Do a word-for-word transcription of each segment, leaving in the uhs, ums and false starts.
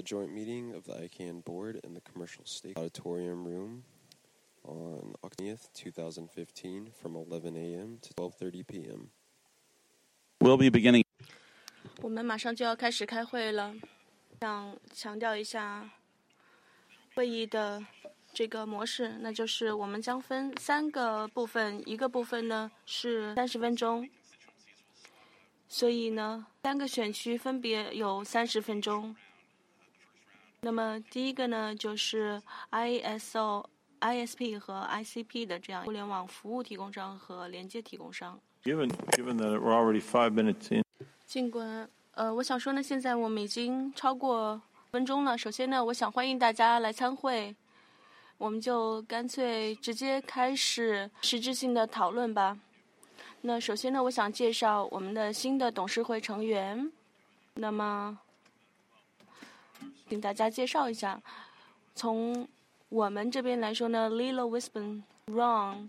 joint meeting of the I C A N board in the Commercial State Auditorium Room on October twentieth, twenty fifteen from eleven a.m. to twelve thirty p.m. We'll be beginning. 我们马上就要开始开会了，想强调一下会议的这个模式，那就是我们将分三个部分，一个部分呢是三十分钟，所以呢三个选区分别有三十分钟。那么第一个呢就是 I S O、I S P 和 I C P 的这样互联网服务提供商和连接提供商。 Given, given that we're already five minutes in. 尽管呃，我想说呢，现在我们已经超过分钟了。首先呢，我想欢迎大家来参会，我们就干脆直接开始实质性的讨论吧。那首先呢，我想介绍我们的新的董事会成员。那么，请大家介绍一下。从我们这边来说呢 ，Lilo Wispen、Ron，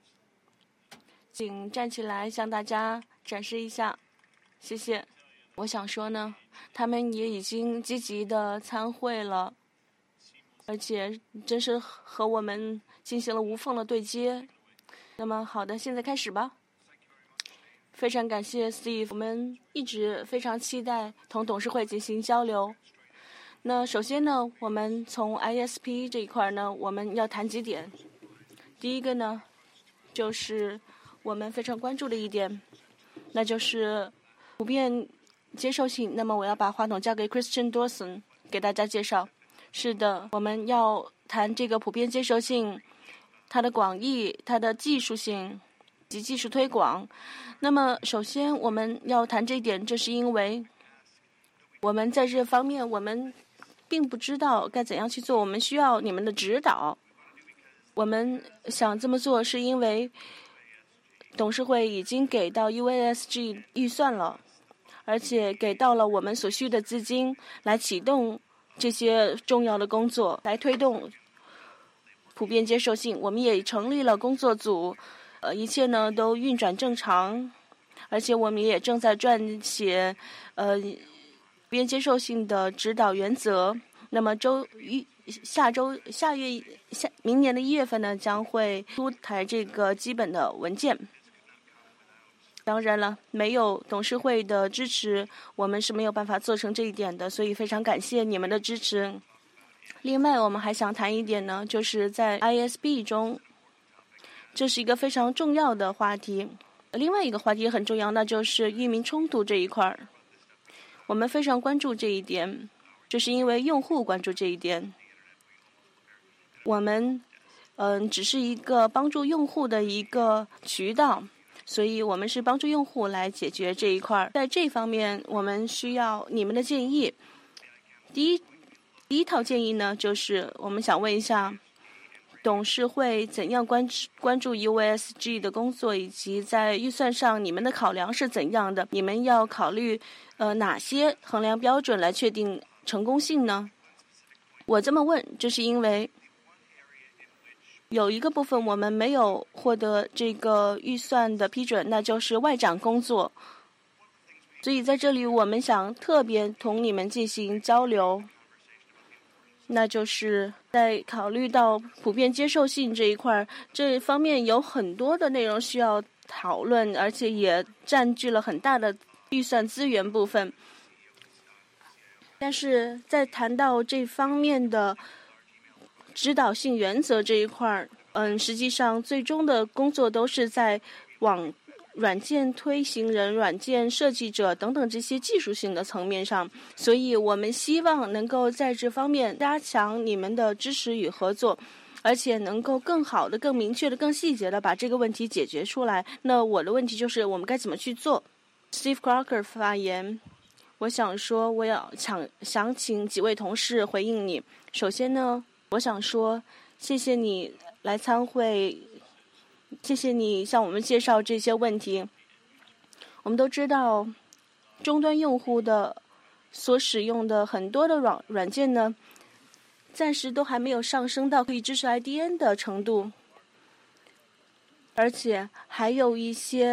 请站起来向大家展示一下，谢谢。我想说呢，他们也已经积极的参会了，而且真是和我们进行了无缝的对接。那么好的，现在开始吧。非常感谢 Steve， 我们一直非常期待同董事会进行交流。那首先呢，我们从 I S P 这一块呢，我们要谈几点。第一个呢，就是我们非常关注的一点，那就是普遍接受性。那么我要把话筒交给 Christian Dawson 给大家介绍。是的，我们要谈这个普遍接受性，它的广义，它的技术性及技术推广。那么首先我们要谈这一点，这是因为我们在这方面我们并不知道该怎样去做，我们需要你们的指导。我们想这么做是因为董事会已经给到 U A S G 预算了，而且给到了我们所需的资金来启动这些重要的工作，来推动普遍接受性。我们也成立了工作组，呃，一切呢都运转正常，而且我们也正在撰写呃普遍接受性的指导原则。那么周一下周下月下明年的一月份呢，将会出台这个基本的文件。当然了，没有董事会的支持，我们是没有办法做成这一点的，所以非常感谢你们的支持。另外，我们还想谈一点呢，就是在 I S P 中，这是一个非常重要的话题。另外一个话题也很重要，那就是域名冲突这一块儿。我们非常关注这一点，这是因为用户关注这一点。我们嗯、呃，只是一个帮助用户的一个渠道。所以我们是帮助用户来解决这一块，在这方面我们需要你们的建议。第一第一套建议呢，就是我们想问一下董事会怎样关关注 U A S G 的工作，以及在预算上你们的考量是怎样的？你们要考虑呃哪些衡量标准来确定成功性呢？我这么问，这是因为有一个部分我们没有获得这个预算的批准，那就是外展工作。所以在这里我们想特别同你们进行交流，那就是在考虑到普遍接受性这一块，这方面有很多的内容需要讨论，而且也占据了很大的预算资源部分。但是在谈到这方面的指导性原则这一块，嗯，实际上最终的工作都是在往软件推行人、软件设计者等等这些技术性的层面上。所以我们希望能够在这方面加强你们的支持与合作，而且能够更好的、更明确的、更细节的把这个问题解决出来。那我的问题就是我们该怎么去做？ Steve Crocker 发言。我想说，我要想想请几位同事回应你。首先呢，我想说，谢谢你来参会，谢谢你向我们介绍这些问题。我们都知道，终端用户的所使用的很多的软软件呢，暂时都还没有上升到可以支持 I D N 的程度，而且还有一些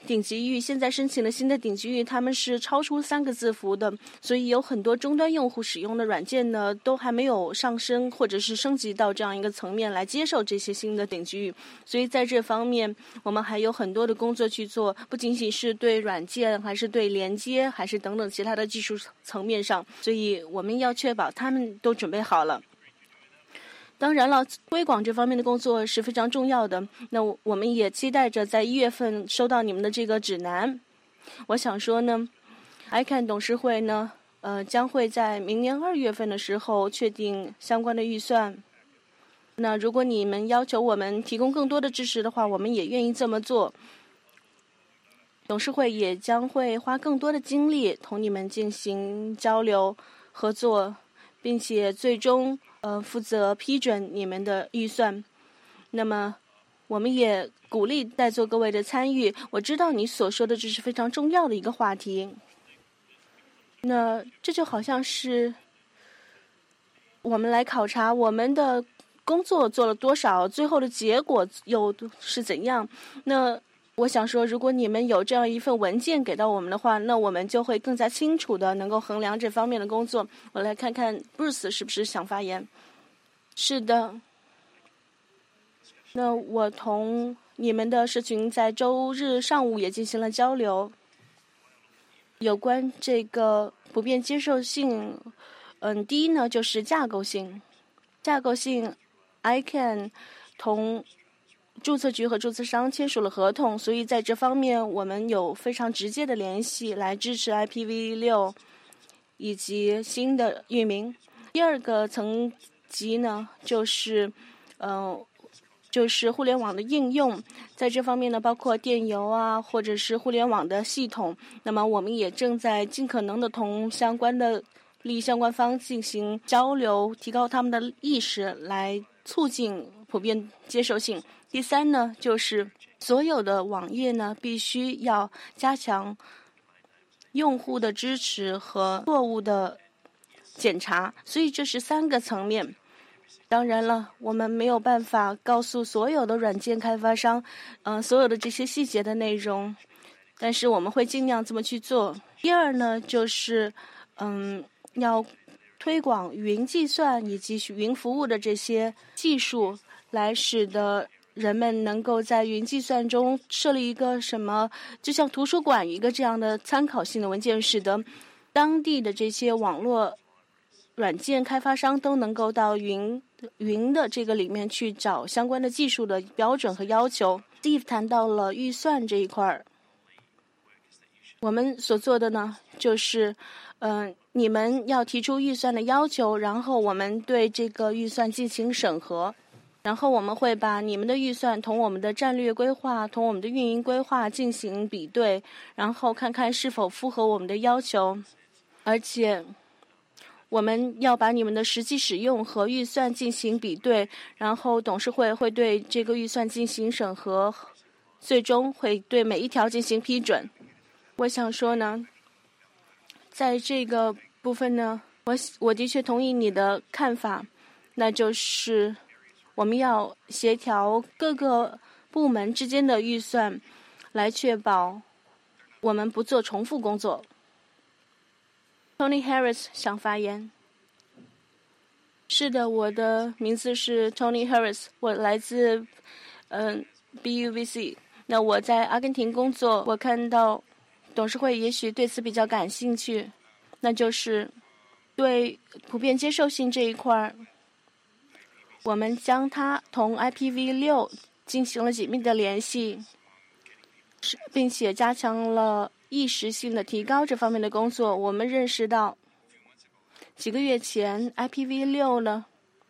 顶级域现在申请的新的顶级域，他们是超出三个字符的，所以有很多终端用户使用的软件呢，都还没有上升或者是升级到这样一个层面来接受这些新的顶级域。所以在这方面，我们还有很多的工作去做，不仅仅是对软件，还是对连接，还是等等其他的技术层面上。所以我们要确保他们都准备好了。当然了，推广这方面的工作是非常重要的。那我们也期待着在一月份收到你们的这个指南。我想说呢 ，I C A N 董事会呢，呃，将会在明年二月份的时候确定相关的预算。那如果你们要求我们提供更多的支持的话，我们也愿意这么做。董事会也将会花更多的精力同你们进行交流合作，并且最终呃负责批准你们的预算。那么我们也鼓励在座各位的参与。我知道你所说的这是非常重要的一个话题。那这就好像是我们来考察我们的工作做了多少，最后的结果又是怎样。那我想说，如果你们有这样一份文件给到我们的话，那我们就会更加清楚的能够衡量这方面的工作。我来看看 Bruce 是不是想发言。是的，那我同你们的社群在周日上午也进行了交流，有关这个普遍接受性。嗯，第一呢就是架构性，架构性 I C A N 同注册局和注册商签署了合同，所以在这方面我们有非常直接的联系来支持 I P v 六以及新的域名。第二个层级呢，就是呃，就是互联网的应用，在这方面呢，包括电邮啊，或者是互联网的系统。那么我们也正在尽可能的同相关的利益相关方进行交流，提高他们的意识，来促进普遍接受性。第三呢，就是所有的网页呢，必须要加强用户的支持和错误的检查，所以这是三个层面。当然了，我们没有办法告诉所有的软件开发商，嗯、呃，所有的这些细节的内容，但是我们会尽量这么去做。第二呢，就是嗯，要推广云计算以及云服务的这些技术，来使得人们能够在云计算中设立一个什么，就像图书馆一个这样的参考性的文件，使得当地的这些网络软件开发商都能够到云云的这个里面去找相关的技术的标准和要求。Steve 谈到了预算这一块儿，我们所做的呢，就是嗯、呃，你们要提出预算的要求，然后我们对这个预算进行审核。然后我们会把你们的预算同我们的战略规划、同我们的运营规划进行比对，然后看看是否符合我们的要求。而且我们要把你们的实际使用和预算进行比对，然后董事会会对这个预算进行审核，最终会对每一条进行批准。我想说呢，在这个部分呢，我我的确同意你的看法，那就是我们要协调各个部门之间的预算，来确保我们不做重复工作。Tony Harris 想发言。是的，我的名字是 Tony Harris， 我来自嗯、呃、B U V C。那我在阿根廷工作，我看到董事会也许对此比较感兴趣，那就是对普遍接受性这一块儿。我们将它同 I P v 六 进行了紧密的联系，并且加强了意识性的提高这方面的工作。我们认识到，几个月前 I P v 六 呢，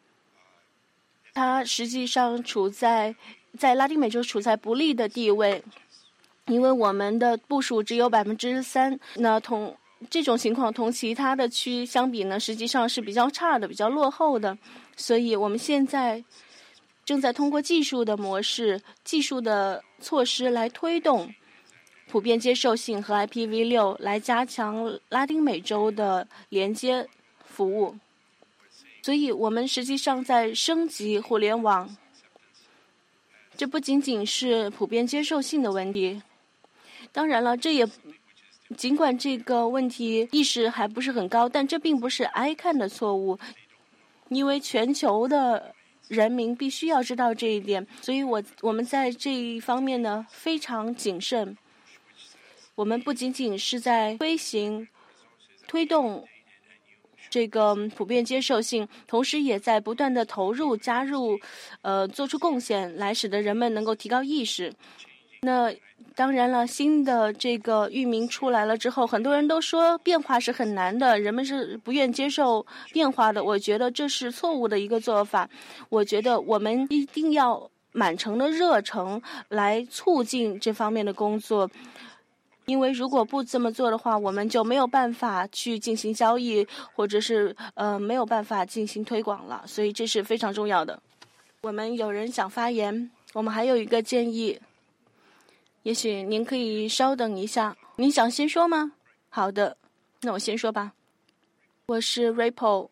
它实际上处在在拉丁美洲处在不利的地位，因为我们的部署只有百分之三。那同这种情况同其他的区相比呢，实际上是比较差的、比较落后的。所以我们现在正在通过技术的模式、技术的措施来推动普遍接受性和 I P v 六， 来加强拉丁美洲的连接服务。所以我们实际上在升级互联网，这不仅仅是普遍接受性的问题。 当然了，这也尽管这个问题意识还不是很高，但这并不是 I C A N 的错误，因为全球的人民必须要知道这一点，所以我我们在这一方面呢非常谨慎。我们不仅仅是在推行、推动这个普遍接受性，同时也在不断的投入、加入、呃，做出贡献，来使得人们能够提高意识。那当然了，新的这个域名出来了之后，很多人都说变化是很难的，人们是不愿接受变化的。我觉得这是错误的一个做法。我觉得我们一定要满城的热诚来促进这方面的工作。因为如果不这么做的话，我们就没有办法去进行交易，或者是呃没有办法进行推广了，所以这是非常重要的。我们有人想发言，我们还有一个建议，也许您可以稍等一下。您想先说吗？好的，那我先说吧。我是 Ripple。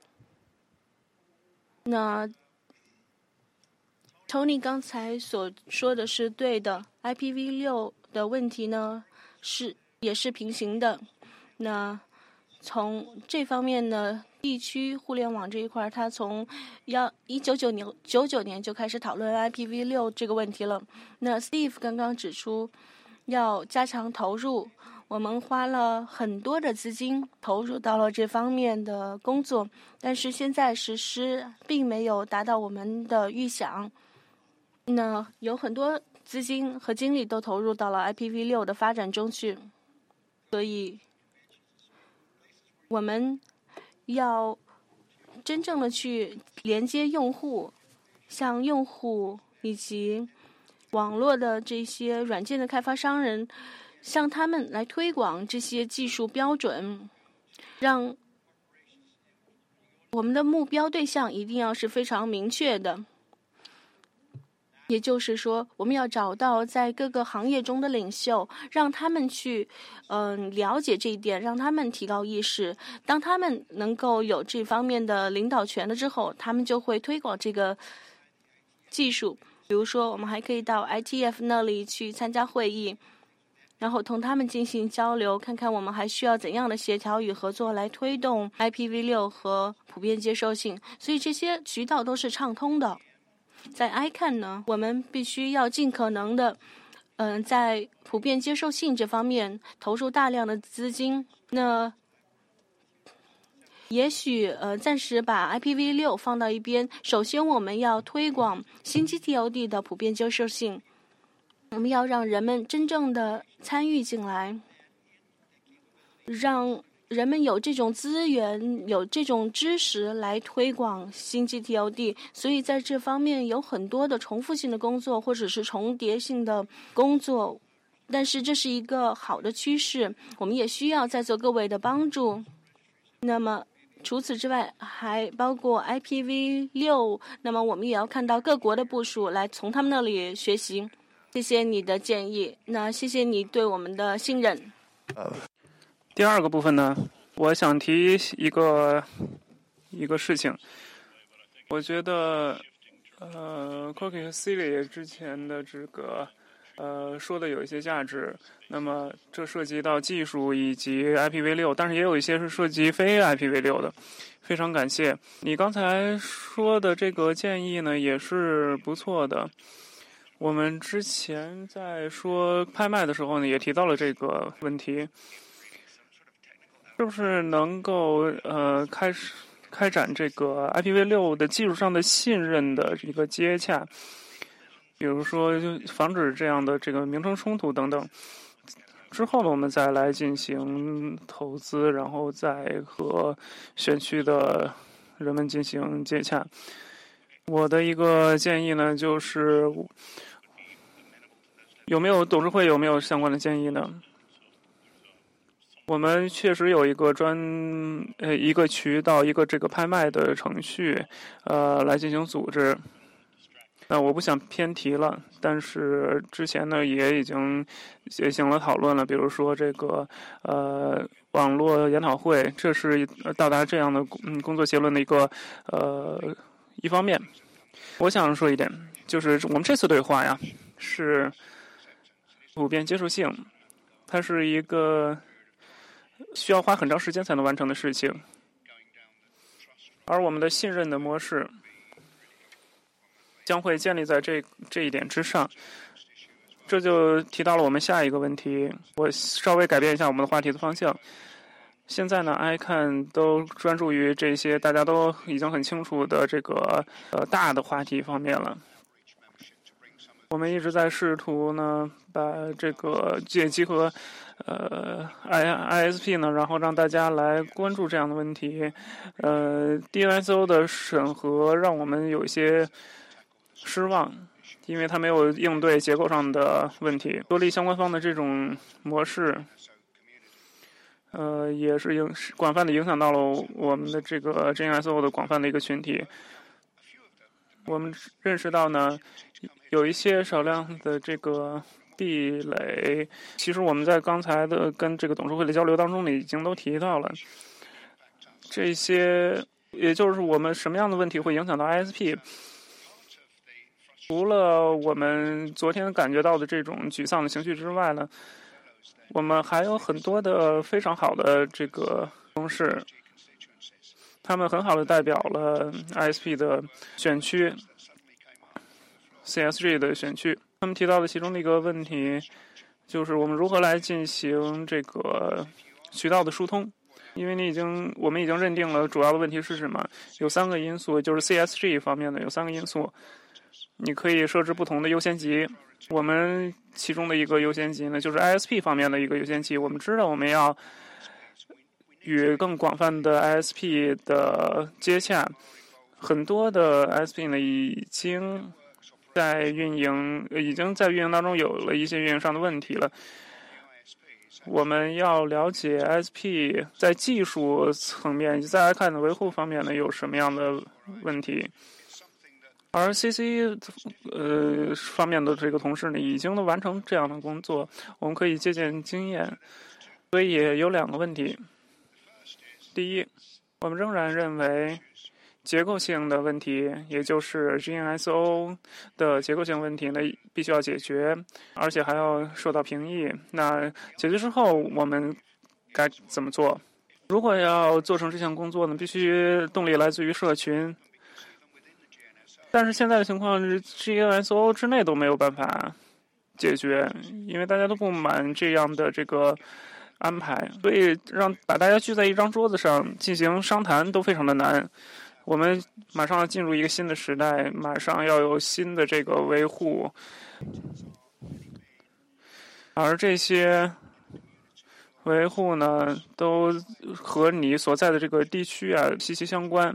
那 Tony 刚才所说的是对的 ，I P v 六 的问题呢？是也是平行的。那从这方面呢，地区互联网这一块，它从要一九九年九九年就开始讨论 I P v 六 这个问题了。那 Steve 刚刚指出要加强投入，我们花了很多的资金投入到了这方面的工作，但是现在实施并没有达到我们的预想。那有很多资金和精力都投入到了 I P v 六 的发展中去，所以我们要真正的去连接用户，向用户以及网络的这些软件的开发商人，向他们来推广这些技术标准，让我们的目标对象一定要是非常明确的。也就是说，我们要找到在各个行业中的领袖，让他们去嗯、呃、了解这一点，让他们提高意识。当他们能够有这方面的领导权了之后，他们就会推广这个技术。比如说，我们还可以到 I T F 那里去参加会议，然后同他们进行交流，看看我们还需要怎样的协调与合作来推动 I P v 六 和普遍接受性。所以这些渠道都是畅通的。在 I C A N 呢，我们必须要尽可能的，嗯、呃，在普遍接受性这方面投入大量的资金。那也许呃，暂时把 I P v 六 放到一边。首先，我们要推广新 G T O D 的普遍接受性，我们要让人们真正的参与进来，让人们有这种资源、有这种知识来推广新 G T O D， 所以在这方面有很多的重复性的工作或者是重叠性的工作，但是这是一个好的趋势，我们也需要在座各位的帮助。那么除此之外，还包括 I P v 六， 那么我们也要看到各国的部署，来从他们那里学习。谢谢你的建议，那谢谢你对我们的信任。 呃第二个部分呢，我想提一个一个事情。我觉得，呃 ，Cookie 和 Silly 之前的这个呃说的有一些价值。那么这涉及到技术以及 I P v 六， 但是也有一些是涉及非 I P v 六 的。非常感谢你刚才说的这个建议呢，也是不错的。我们之前在说拍卖的时候呢，也提到了这个问题。是不是能够呃开始开展这个 I P v 六 的技术上的信任的一个接洽，比如说就防止这样的这个名称冲突等等。之后呢，我们再来进行投资，然后再和选区的人们进行接洽。我的一个建议呢，就是有没有董事会有没有相关的建议呢？我们确实有一个专呃一个渠道，一个这个拍卖的程序，呃，来进行组织。那我不想偏题了，但是之前呢也已经进行了讨论了，比如说这个呃网络研讨会，这是到达这样的嗯工作结论的一个呃一方面。我想说一点，就是我们这次对话呀是普遍接受性。 它是一个需要花很长时间才能完成的事情，而我们的信任的模式将会建立在这这一点之上。这就提到了我们下一个问题，我稍微改变一下我们的话题的方向。现在呢 ，I C A N 都专注于这些大家都已经很清楚的这个呃大的话题方面了。我们一直在试图呢，把这个借集合呃 I I S P 呢，然后让大家来关注这样的问题。呃 ，D N S O 的审核让我们有一些失望，因为它没有应对结构上的问题。多利相关方的这种模式，呃，也是影广泛的影响到了我们的这个 G N S O 的广泛的一个群体。我们认识到呢，有一些少量的这个壁垒，其实我们在刚才的跟这个董事会的交流当中呢，已经都提到了。这些，也就是我们什么样的问题会影响到 I S P？ 除了我们昨天感觉到的这种沮丧的情绪之外呢，我们还有很多的非常好的这个同事。他们很好的代表了 I S P 的选区 C S G 的选区。他们提到的其中的一个问题就是我们如何来进行这个渠道的疏通。因为你已经我们已经认定了主要的问题是什么，有三个因素，就是 C S G 方面的有三个因素。你可以设置不同的优先级，我们其中的一个优先级呢就是 I S P 方面的一个优先级。我们知道我们要与更广泛的 I S P 的接洽，很多的 I S P 呢已经在运营，已经在运营当中有了一些运营上的问题了。我们要了解 I S P 在技术层面以及在 I C A N 的维护方面呢有什么样的问题，而 C C 呃方面的这个同事呢已经都完成这样的工作，我们可以借鉴经验。所以有两个问题。第一，我们仍然认为结构性的问题，也就是 G N S O 的结构性问题呢，必须要解决，而且还要受到评议。那解决之后，我们该怎么做？如果要做成这项工作呢，必须动力来自于社群。但是现在的情况是 G N S O 之内都没有办法解决，因为大家都不满这样的这个安排，所以让把大家聚在一张桌子上进行商谈都非常的难。我们马上要进入一个新的时代，马上要有新的这个维护，而这些维护呢，都和你所在的这个地区啊息息相关。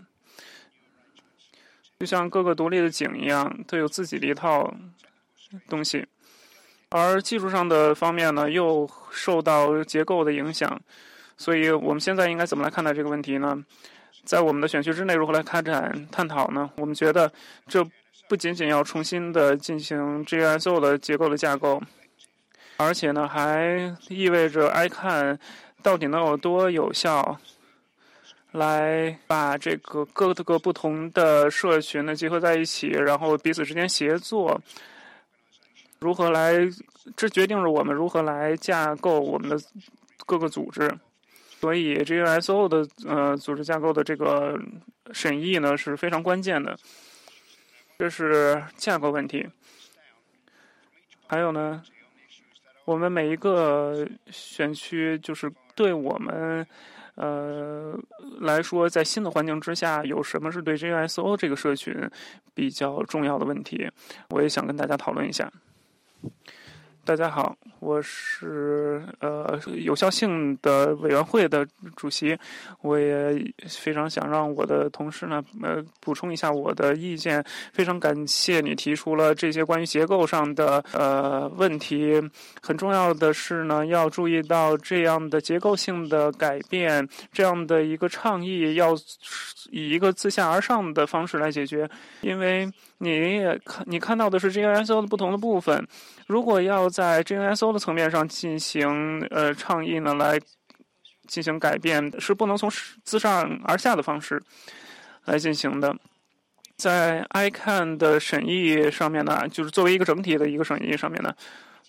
就像各个独立的井一样，都有自己的一套东西。而技术上的方面呢，又受到结构的影响，所以我们现在应该怎么来看待这个问题呢？在我们的选区之内如何来开展探讨呢？我们觉得这不仅仅要重新的进行 G N S O 的结构的架构，而且呢，还意味着 I C A N 到底能有多有效，来把这个各个不同的社群呢结合在一起，然后彼此之间协作。如何来，这决定着我们如何来架构我们的各个组织。所以 G N S O 的呃组织架构的这个审议呢是非常关键的，这是架构问题。还有呢，我们每一个选区就是对我们呃来说，在新的环境之下，有什么是对 G N S O 这个社群比较重要的问题，我也想跟大家讨论一下。大家好，我是呃有效性的委员会的主席，我也非常想让我的同事呢呃补充一下我的意见。非常感谢你提出了这些关于结构上的呃问题。很重要的是呢，要注意到这样的结构性的改变，这样的一个倡议要以一个自下而上的方式来解决，因为你也看你看到的是 G N S O 的不同的部分。如果要在 G N S O 的层面上进行呃倡议呢，来进行改变，是不能从自上而下的方式来进行的。在 I C A N 的审议上面呢，就是作为一个整体的一个审议上面呢，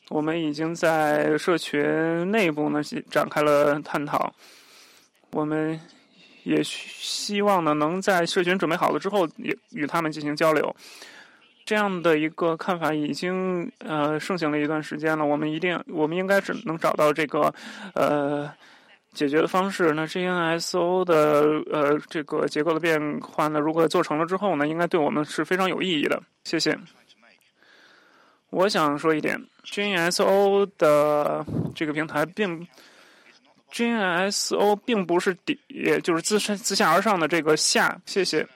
我们已经在社群内部呢展开了探讨。我们也希望呢能在社群准备好了之后，也与他们进行交流。这样的一个看法已经呃盛行了一段时间了。我们一定，我们应该是能找到这个呃解决的方式。那 G N S O 的呃这个结构的变化呢，如果做成了之后呢，应该对我们是非常有意义的。谢谢。我想说一点 ，G N S O 的这个平台并 G N S O 并不是底，也就是自自下而上的这个下。谢谢。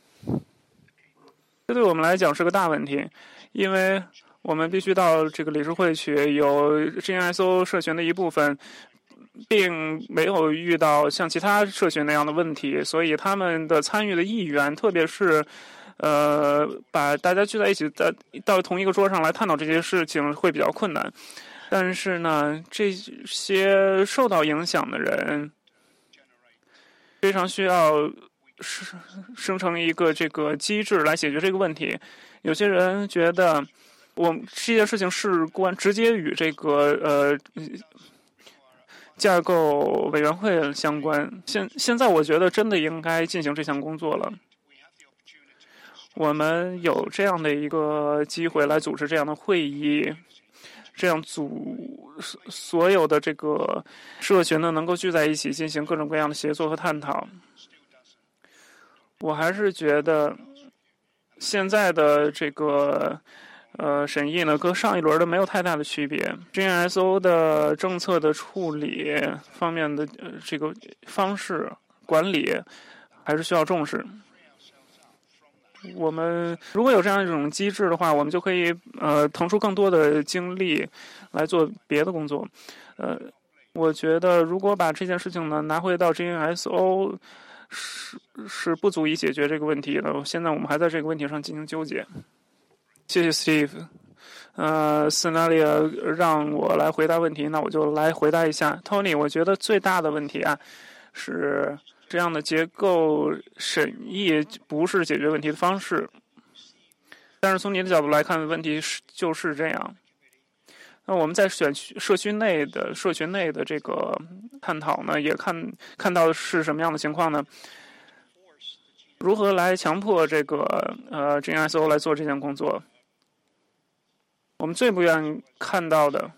这对我们来讲是个大问题，因为我们必须到这个理事会去，有 G N S O 社群的一部分，并没有遇到像其他社群那样的问题，所以他们的参与的意愿，特别是呃把大家聚在一起，在到同一个桌上来探讨这些事情会比较困难。但是呢，这些受到影响的人非常需要生生成一个这个机制来解决这个问题。有些人觉得我们这件事情事关直接与这个呃架构委员会相关。现现在我觉得真的应该进行这项工作了。我们有这样的一个机会来组织这样的会议，这样组所有的这个社群呢能够聚在一起进行各种各样的协作和探讨。我还是觉得现在的这个呃审议呢，跟上一轮的没有太大的区别。G N S O 的政策的处理方面的、呃、这个方式管理还是需要重视。我们如果有这样一种机制的话，我们就可以呃腾出更多的精力来做别的工作。呃，我觉得如果把这件事情呢拿回到 G N S O。是是不足以解决这个问题的。现在我们还在这个问题上进行纠结。谢谢 Steve。呃 ，Scenario 让我来回答问题，那我就来回答一下。Tony， 我觉得最大的问题啊是这样的结构审议不是解决问题的方式。但是从你的角度来看，问题是就是这样。那我们在选社区内的社群内的这个探讨呢，也看看到的是什么样的情况呢？如何来强迫这个呃 G N S O 来做这件工作？我们最不愿意看到的，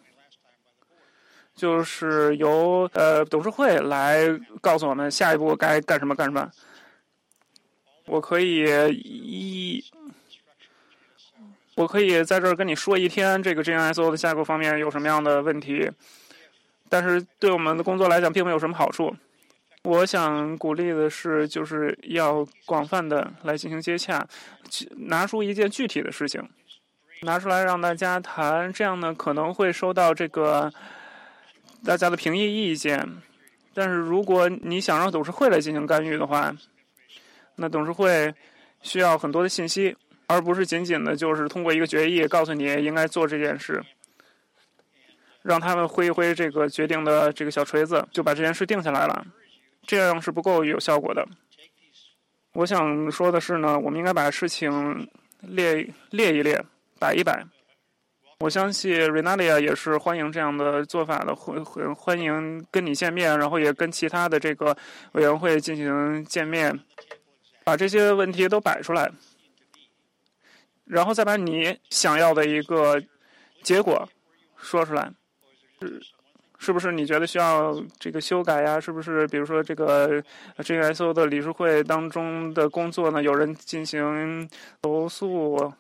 就是由呃董事会来告诉我们下一步该干什么干什么。我可以一。我可以在这儿跟你说一天，这个 G N S O 的架构方面有什么样的问题，但是对我们的工作来讲并没有什么好处。我想鼓励的是，就是要广泛的来进行接洽，拿出一件具体的事情，拿出来让大家谈，这样呢可能会收到这个大家的评议意见。但是如果你想让董事会来进行干预的话，那董事会需要很多的信息。而不是仅仅的就是通过一个决议告诉你应该做这件事，让他们挥一挥这个决定的这个小锤子，就把这件事定下来了，这样是不够有效果的。我想说的是呢，我们应该把事情列列一列，摆一摆。我相信 Renalia 也是欢迎这样的做法的，欢欢迎跟你见面，然后也跟其他的这个委员会进行见面，把这些问题都摆出来。然后再把你想要的一个结果说出来，是是不是你觉得需要这个修改呀？是不是比如说这个 G N S O 的理事会当中的工作呢，有人进行投诉，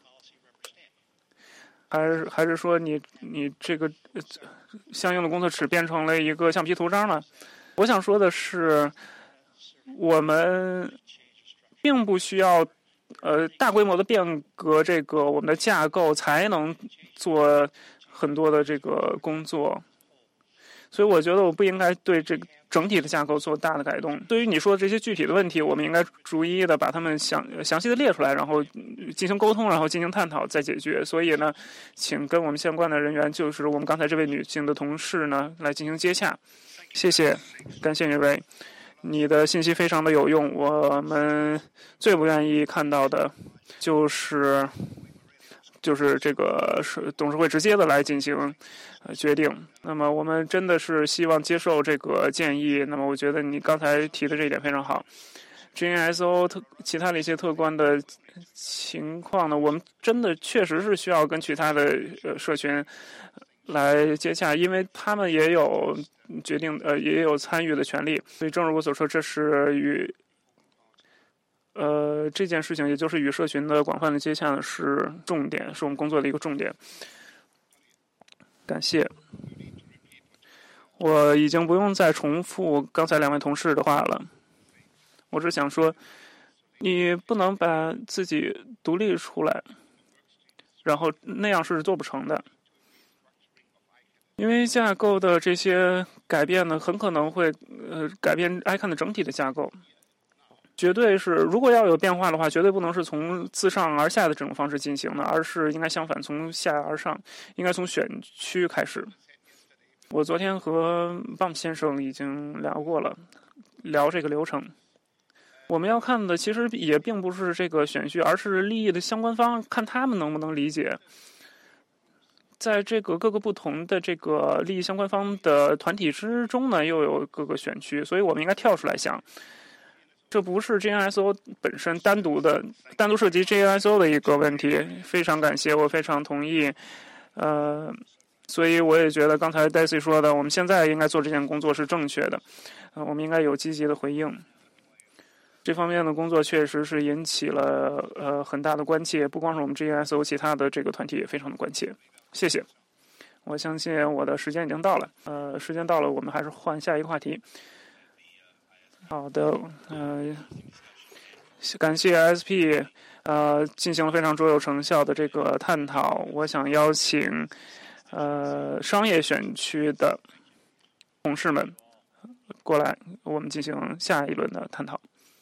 还是还是说你你这个相应的工作只变成了一个橡皮图章了？我想说的是，我们并不需要。呃，大规模的变革，这个我们的架构才能做很多的这个工作，所以我觉得我不应该对这个整体的架构做大的改动。对于你说的这些具体的问题，我们应该逐一的把它们详详细的列出来，然后进行沟通，然后进行探讨，再解决。所以呢，请跟我们相关的人员，就是我们刚才这位女性的同事呢，来进行接洽。谢谢，感谢你Ray。你的信息非常的有用，我们最不愿意看到的就是就是这个是董事会直接的来进行呃决定。那么我们真的是希望接受这个建议。那么我觉得你刚才提的这一点非常好。G N S O 特其他的一些特关的情况呢，我们真的确实是需要跟其他的呃社群来接洽，因为他们也有决定呃也有参与的权利。所以正如我所说，这是与呃这件事情，也就是与社群的广泛的接洽是重点，是我们工作的一个重点。感谢。我已经不用再重复刚才两位同事的话了。我只想说，你不能把自己独立出来，然后那样是做不成的。因为架构的这些改变呢，很可能会呃改变 I C A N 的整体的架构。绝对是，如果要有变化的话，绝对不能是从自上而下的这种方式进行的，而是应该相反，从下而上，应该从选区开始。我昨天和 Bump 先生已经聊过了，聊这个流程。我们要看的其实也并不是这个选区，而是利益的相关方，看他们能不能理解。在这个各个不同的这个利益相关方的团体之中呢，又有各个选区，所以我们应该跳出来想，这不是 G N S O 本身单独的、单独涉及 G N S O 的一个问题。非常感谢，我非常同意。呃，所以我也觉得刚才 Daisy 说的，我们现在应该做这件工作是正确的。呃，我们应该有积极的回应。这方面的工作确实是引起了呃很大的关切，不光是我们 G N S O， 其他的这个团体也非常的关切。谢谢。我相信我的时间已经到了，呃，时间到了，我们还是换下一个话题。好的，呃，感谢 S P， 呃，进行了非常卓有成效的这个探讨。我想邀请呃商业选区的同事们过来，我们进行下一轮的探讨。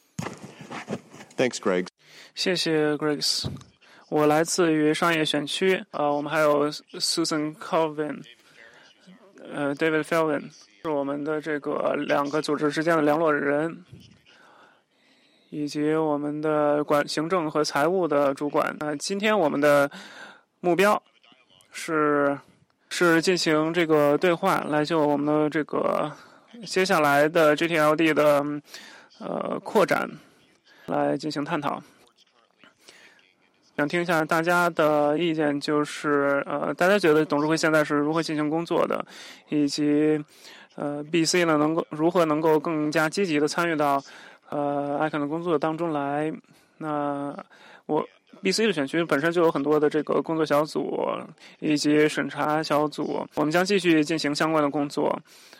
Thanks, Greg. 谢谢 Greg。我来自于商业选区，呃，我们还有 Susan Colvin， 呃 ，David Felvin， 是我们的这个两个组织之间的联络人，以及我们的管行政和财务的主管。呃，今天我们的目标是是进行这个对话，来就我们的这个接下来的 G T L D 的呃扩展来进行探讨。想听一下大家的意见，就是呃，大家觉得董事会现在是如何进行工作的，以及呃 B C 呢能够如何能够更加积极的参与到呃 I C A N 的工作当中来。那我 B C 的选区本身就有很多的这个工作小组以及审查小组，我们将继续进行相关的工作，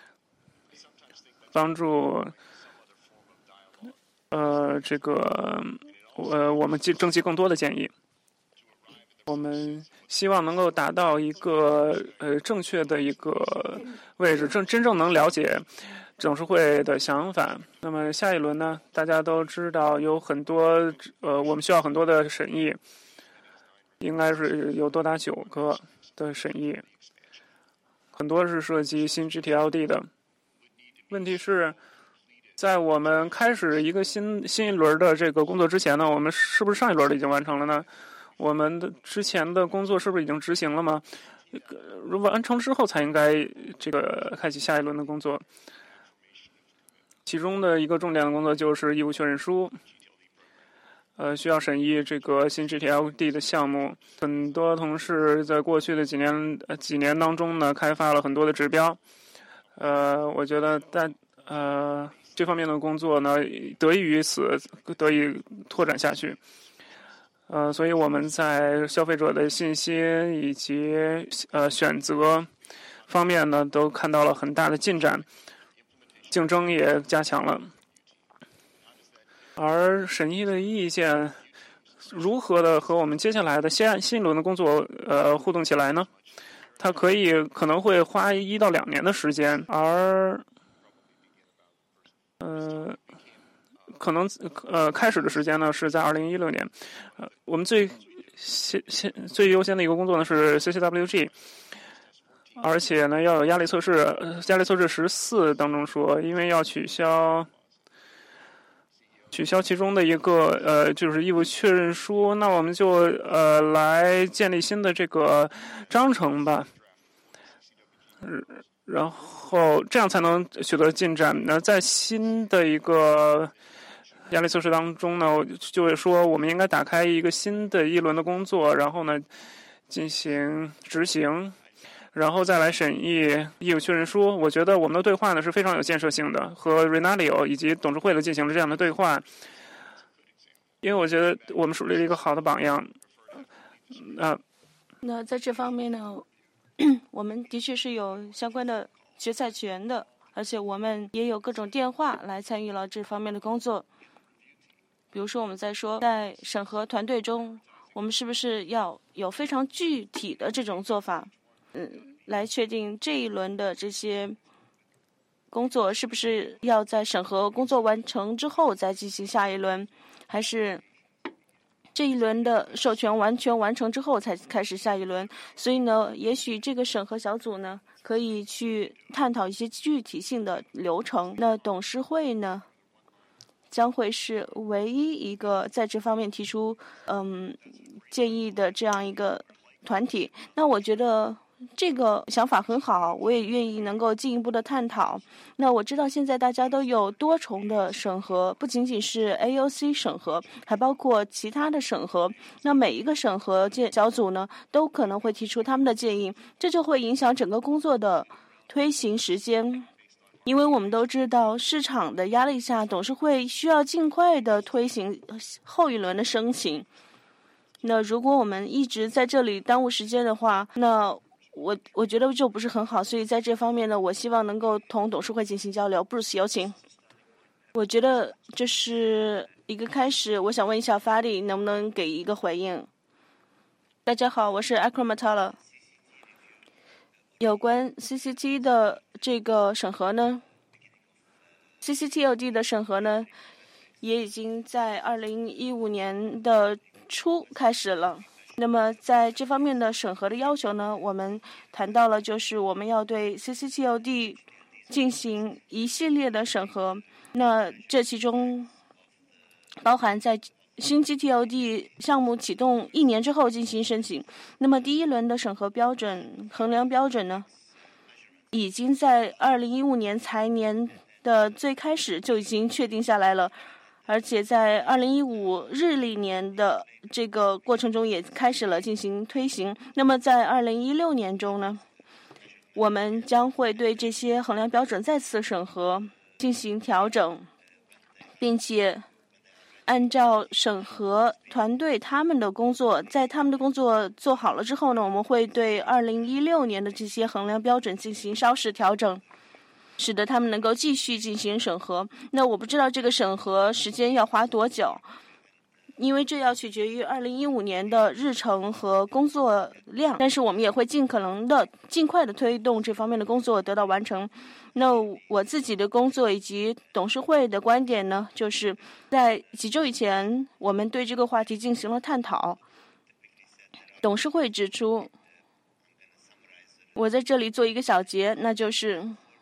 帮助呃这个呃我们征集更多的建议。我们希望能够达到一个呃正确的一个位置，正真正能了解董事会的想法。那么下一轮呢，大家都知道有很多呃，我们需要很多的审议，应该是有多达九个的审议，很多是涉及新 G T L D 的。问题是，在我们开始一个新新一轮的这个工作之前呢，我们是不是上一轮的已经完成了呢？我们的之前的工作是不是已经执行了吗？如果完成之后才应该这个开启下一轮的工作。其中的一个重点的工作就是义务确认书，呃，需要审议这个新 G T L D 的项目。很多同事在过去的几年呃几年当中呢，开发了很多的指标。呃，我觉得在呃这方面的工作呢，得益于此得以拓展下去。呃，所以我们在消费者的信息以及呃选择方面呢，都看到了很大的进展，竞争也加强了。而审议的意见如何的和我们接下来的新新一轮的工作呃互动起来呢？它可以可能会花一到两年的时间，而呃。可能呃开始的时间呢是在二零一六年，呃我们最先先最优先的一个工作呢是 C C W G， 而且呢要有压力测试，呃、压力测试十四当中说，因为要取消取消其中的一个呃，就是义务确认书，那我们就呃来建立新的这个章程吧，然后这样才能取得进展。那在新的一个压力测试当中呢，就是说我们应该打开一个新的一轮的工作，然后呢进行执行。然后再来审议义务确认书。我觉得我们的对话呢是非常有建设性的，和 Renalio 以及董事会的进行了这样的对话，因为我觉得我们树立了一个好的榜样。啊， 那在这方面呢，我们的确是有相关的决策权的，而且我们也有各种电话来参与了这方面的工作。比如说，我们在说在审核团队中，我们是不是要有非常具体的这种做法？嗯，来确定这一轮的这些工作是不是要在审核工作完成之后再进行下一轮，还是这一轮的授权完全完成之后才开始下一轮？所以呢，也许这个审核小组呢可以去探讨一些具体性的流程。那董事会呢，将会是唯一一个在这方面提出嗯建议的这样一个团体。那我觉得这个想法很好，我也愿意能够进一步的探讨。那我知道现在大家都有多重的审核，不仅仅是 A O C 审核，还包括其他的审核。那每一个审核小组呢，都可能会提出他们的建议，这就会影响整个工作的推行时间。因为我们都知道，市场的压力下，董事会需要尽快的推行后一轮的申请。那如果我们一直在这里耽误时间的话，那我我觉得就不是很好，所以在这方面呢，我希望能够同董事会进行交流。Bruce，有请。我觉得这是一个开始，我想问一下法里能不能给一个回应。大家好，我是 Akram Atala。有关 C C T 的这个审核呢 ，C C T L D 的审核呢，也已经在二零一五年的初开始了。那么在这方面的审核的要求呢，我们谈到了就是我们要对 C C T L D 进行一系列的审核。那这其中包含在新 G T L D 项目启动一年之后进行申请。那么第一轮的审核标准、衡量标准呢，已经在二零一五年财年的最开始就已经确定下来了。而且在二零一五日历年的这个过程中也开始了进行推行。那么在二零一六年中呢，我们将会对这些衡量标准再次审核进行调整，并且按照审核团队他们的工作，在他们的工作做好了之后呢，我们会对二零一六年的这些衡量标准进行稍事调整，使得他们能够继续进行审核。那我不知道这个审核时间要花多久，因为这要取决于二零一五年的日程和工作量，但是我们也会尽可能的尽快的推动这方面的工作得到完成。那我自己的工作以及董事会的观点呢，就是在几周以前我们对这个话题进行了探讨。董事会指出，我在这里做一个小结，那就是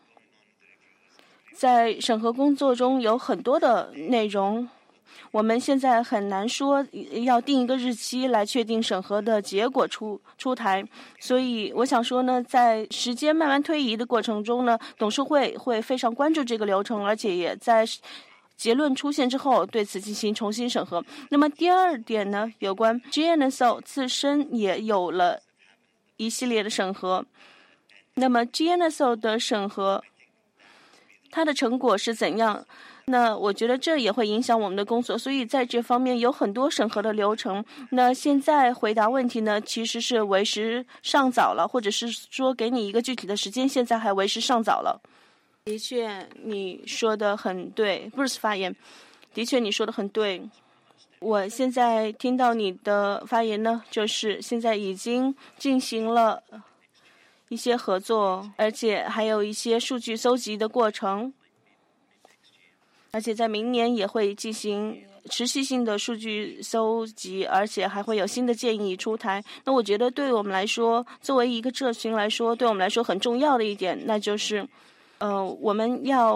在审核工作中有很多的内容，我们现在很难说要定一个日期来确定审核的结果出出台，所以我想说呢，在时间慢慢推移的过程中呢，董事会会非常关注这个流程，而且也在结论出现之后对此进行重新审核。那么第二点呢，有关 G N S O 自身也有了一系列的审核。那么 G N S O 的审核，它的成果是怎样？那我觉得这也会影响我们的工作，所以在这方面有很多审核的流程。那现在回答问题呢，其实是为时尚早了，或者是说给你一个具体的时间，现在还为时尚早了。的确，你说的很对。Bruce 发言，的确你说的很对。我现在听到你的发言呢，就是现在已经进行了一些合作，而且还有一些数据搜集的过程，而且在明年也会进行持续性的数据搜集，而且还会有新的建议出台。那我觉得对我们来说，作为一个社群来说，对我们来说很重要的一点，那就是呃，我们要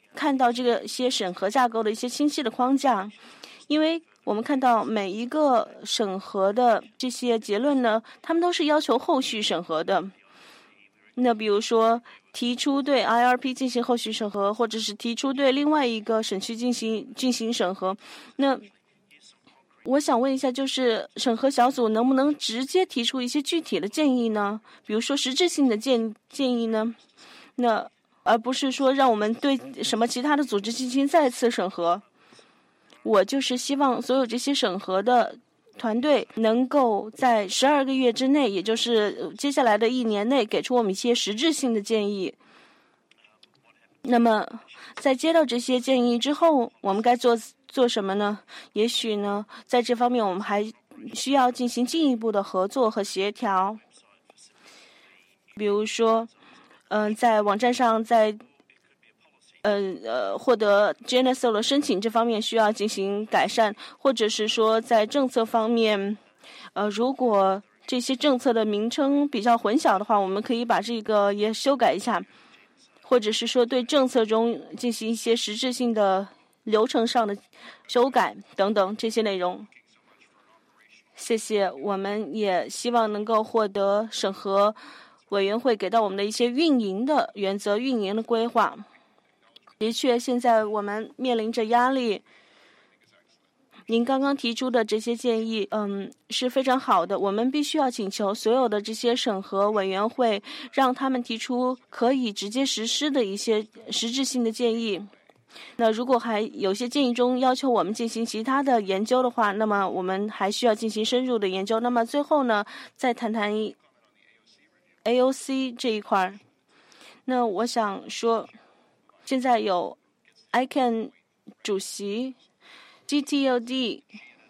看到这个些审核架构的一些清晰的框架，因为我们看到每一个审核的这些结论呢，他们都是要求后续审核的。那比如说提出对 I R P 进行后续审核，或者是提出对另外一个省区进行进行审核。那我想问一下，就是审核小组能不能直接提出一些具体的建议呢？比如说实质性的建建议呢？那而不是说让我们对什么其他的组织进行再次审核。我就是希望所有这些审核的团队能够在十二个月之内，也就是接下来的一年内，给出我们一些实质性的建议。那么在接到这些建议之后，我们该做做什么呢？也许呢，在这方面我们还需要进行进一步的合作和协调。比如说，嗯、呃，在网站上，在呃呃，获得 G N S O 的申请这方面需要进行改善，或者是说在政策方面，呃，如果这些政策的名称比较混淆的话，我们可以把这个也修改一下，或者是说对政策中进行一些实质性的流程上的修改等等这些内容。谢谢，我们也希望能够获得审核委员会给到我们的一些运营的原则、运营的规划。的确，现在我们面临着压力。您刚刚提出的这些建议，嗯，是非常好的。我们必须要请求所有的这些审核委员会，让他们提出可以直接实施的一些实质性的建议。那如果还有些建议中要求我们进行其他的研究的话，那么我们还需要进行深入的研究。那么最后呢，再谈谈 A O C 这一块。那我想说，现在有 I C A N 主席 G T O D，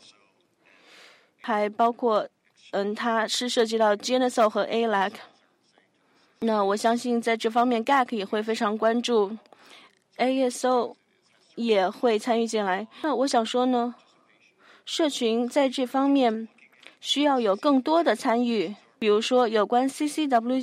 还包括嗯，它是涉及到 G N S O 和 A L A C。 那我相信在这方面 G A C 也会非常关注， A S O 也会参与进来。那我想说呢，社群在这方面需要有更多的参与，比如说有关 C C W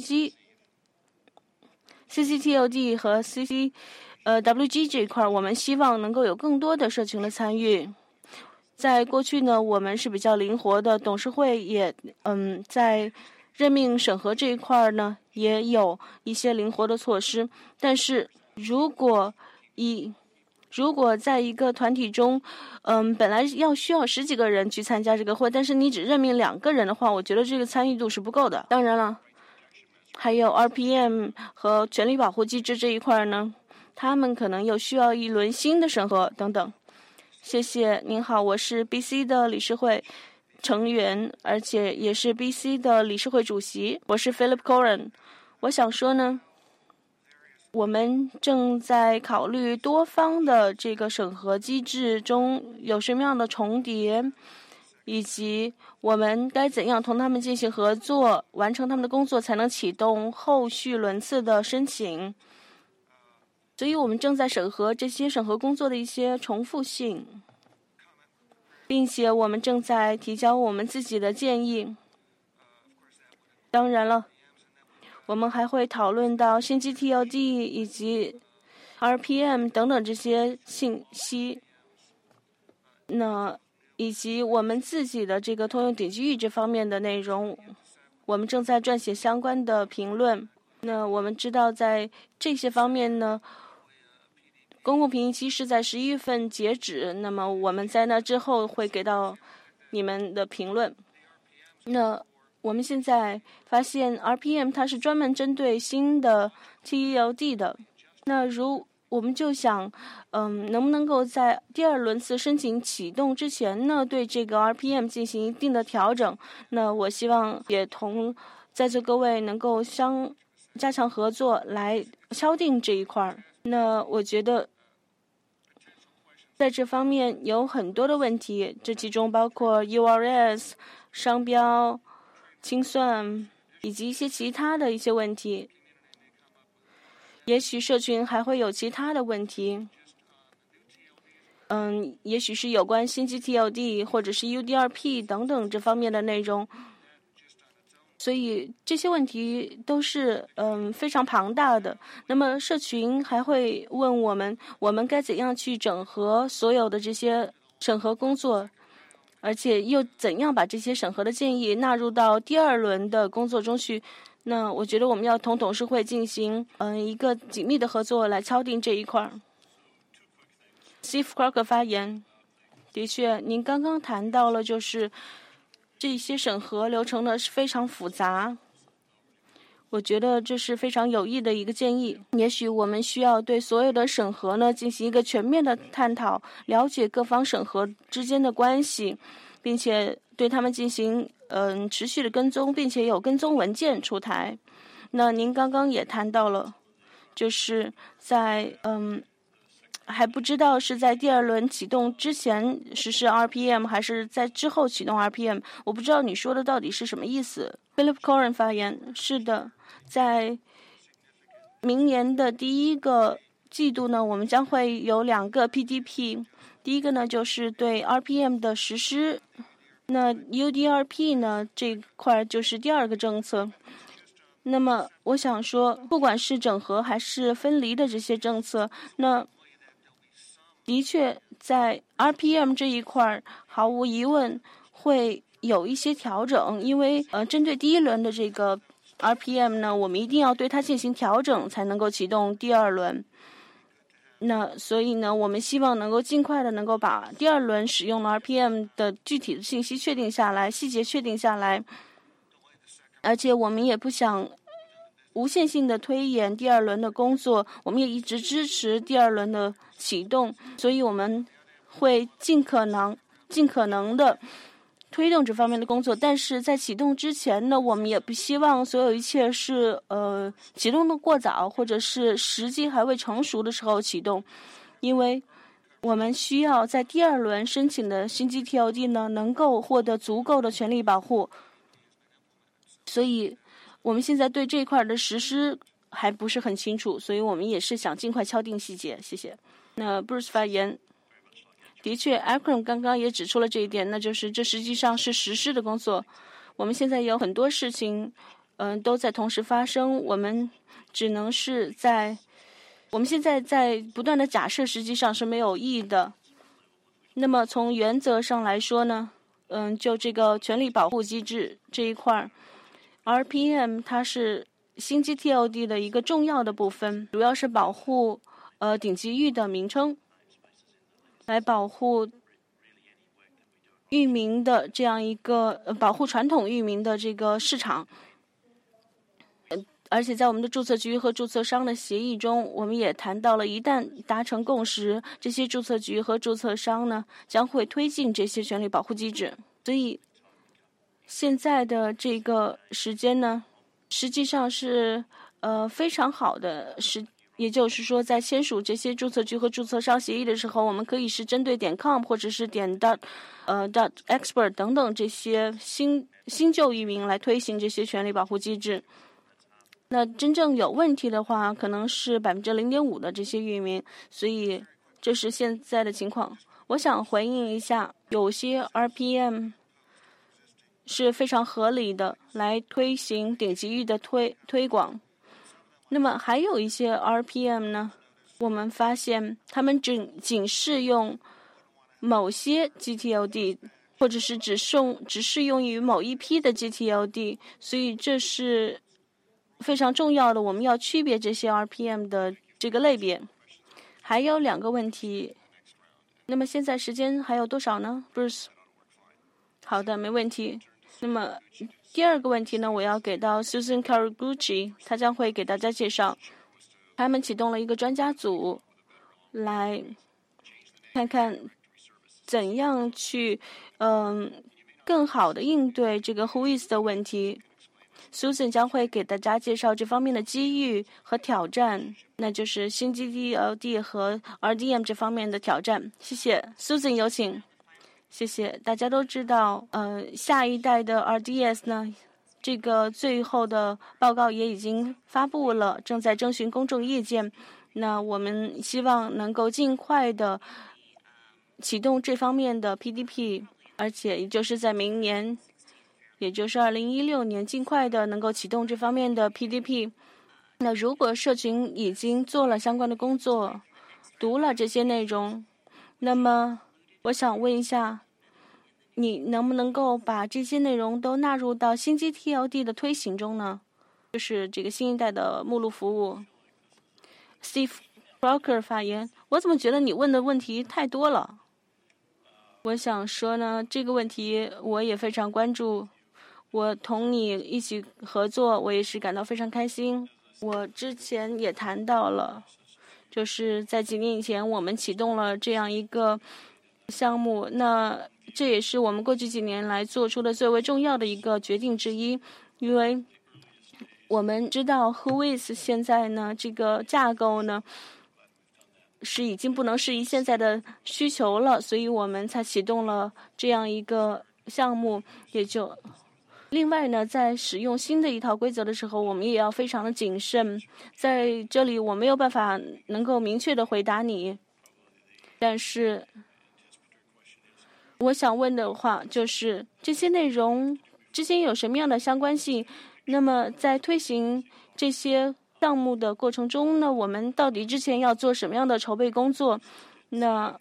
G、C C T O D 和 C C 呃 W G 这一块，我们希望能够有更多的社群的参与。在过去呢，我们是比较灵活的，董事会也嗯在任命审核这一块呢也有一些灵活的措施。但是如果一如果在一个团体中，嗯，本来要需要十几个人去参加这个会，但是你只任命两个人的话，我觉得这个参与度是不够的。当然了，还有 R P M 和权利保护机制这一块呢，他们可能又需要一轮新的审核等等。谢谢，您好，我是 B C 的理事会成员，而且也是 B C 的理事会主席，我是 Philip Coren。我想说呢，我们正在考虑多方的这个审核机制中有什么样的重叠，以及我们该怎样同他们进行合作，完成他们的工作，才能启动后续轮次的申请。所以我们正在审核这些审核工作的一些重复性，并且我们正在提交我们自己的建议。当然了，我们还会讨论到新 G T O D 以及 R P M 等等这些信息，那以及我们自己的这个通用点击域这方面的内容，我们正在撰写相关的评论。那我们知道在这些方面呢，公共评议期是在十一月份截止，那么我们在那之后会给到你们的评论。那我们现在发现 R P M 它是专门针对新的 T E O D 的，那如我们就想，嗯，能不能够在第二轮次申请启动之前呢，对这个 R P M 进行一定的调整？那我希望也同在座各位能够相加强合作，来敲定这一块儿。那我觉得在这方面有很多的问题，这其中包括 U R S、商标、清算以及一些其他的一些问题。也许社群还会有其他的问题，嗯，也许是有关新 G T O D 或者是 U D R P 等等这方面的内容。 所以这些问题都是嗯非常庞大的。那么社群还会问我们，我们该怎样去整合所有的这些审核工作，而且又怎样把这些审核的建议纳入到第二轮的工作中去？那我觉得我们要同董事会进行嗯一个紧密的合作来敲定这一块。Steve Crocker 发言，的确，您刚刚谈到了就是这些审核流程呢是非常复杂。我觉得这是非常有益的一个建议。也许我们需要对所有的审核呢进行一个全面的探讨，了解各方审核之间的关系，并且对他们进行嗯持续的跟踪，并且有跟踪文件出台。那您刚刚也谈到了，就是在嗯还不知道是在第二轮启动之前实施 R P M 还是在之后启动 R P M， 我不知道你说的到底是什么意思。Philip Coren 发言，是的，在明年的第一个季度呢，我们将会有两个 P D P， 第一个呢就是对 R P M 的实施，那 U D R P 呢这块就是第二个政策。那么我想说，不管是整合还是分离的这些政策，那的确在 R P M 这一块毫无疑问会有一些调整，因为呃，针对第一轮的这个 R P M 呢，我们一定要对它进行调整，才能够启动第二轮。那所以呢，我们希望能够尽快的能够把第二轮使用的 R P M 的具体的信息确定下来，细节确定下来，而且我们也不想无限性的推延第二轮的工作，我们也一直支持第二轮的启动，所以我们会尽可能尽可能的推动这方面的工作。但是在启动之前呢，我们也不希望所有一切是呃启动的过早，或者是时机还未成熟的时候启动，因为我们需要在第二轮申请的新 G T O D 呢能够获得足够的权利保护，所以我们现在对这一块的实施还不是很清楚，所以我们也是想尽快敲定细节。谢谢。那 Bruce 发言，的确 Akram 刚刚也指出了这一点，那就是这实际上是实施的工作。我们现在有很多事情嗯、呃、都在同时发生，我们只能是在我们现在在不断的假设，实际上是没有意义的。那么从原则上来说呢，嗯，就这个权利保护机制这一块，R P M 它是新 G T O D 的一个重要的部分，主要是保护呃顶级域的名称，来保护域名的这样一个、呃、保护传统域名的这个市场。呃而且在我们的注册局和注册商的协议中，我们也谈到了，一旦达成共识，这些注册局和注册商呢将会推进这些权利保护机制。所以现在的这个时间呢，实际上是呃非常好的时，也就是说，在签署这些注册局和注册商协议的时候，我们可以是针对点 com 或者是点 dot 呃 dot expert 等等这些新新旧域名来推行这些权利保护机制。那真正有问题的话，可能是百分之零点五的这些域名，所以这是现在的情况。我想回应一下，有些 R P M 是非常合理的，来推行顶级域的推推广。那么还有一些 R P M 呢，我们发现他们仅仅适用某些 G T O D， 或者是只送只适用于某一批的 G T O D， 所以这是非常重要的，我们要区别这些 R P M 的这个类别。还有两个问题，那么现在时间还有多少呢 Bruce？ 好的，没问题。那么第二个问题呢，我要给到 Susan Karaguchi， 她将会给大家介绍，他们启动了一个专家组，来看看怎样去嗯更好的应对这个 Who is 的问题。Susan 将会给大家介绍这方面的机遇和挑战，那就是新 G T O D 和 R D M 这方面的挑战。谢谢 Susan， 有请。谢谢。大家都知道，呃，下一代的 R D S 呢，这个最后的报告也已经发布了，正在征询公众意见。那我们希望能够尽快的启动这方面的 P D P， 而且也就是在明年也就是二零一六年尽快的能够启动这方面的 P D P。那如果社群已经做了相关的工作，读了这些内容，那么我想问一下，你能不能够把这些内容都纳入到新 G T L D 的推行中呢？就是这个新一代的目录服务。Steve Crocker 发言，我怎么觉得你问的问题太多了？我想说呢，这个问题我也非常关注，我同你一起合作，我也是感到非常开心。我之前也谈到了，就是在几年以前我们启动了这样一个项目，那这也是我们过去几年来做出的最为重要的一个决定之一，因为我们知道 Whois 现在呢这个架构呢是已经不能适宜现在的需求了，所以我们才启动了这样一个项目。也就另外呢，在使用新的一套规则的时候，我们也要非常的谨慎。在这里我没有办法能够明确的回答你，但是我想问的话就是这些内容之间有什么样的相关性？那么在推行这些项目的过程中呢，我们到底之前要做什么样的筹备工作？那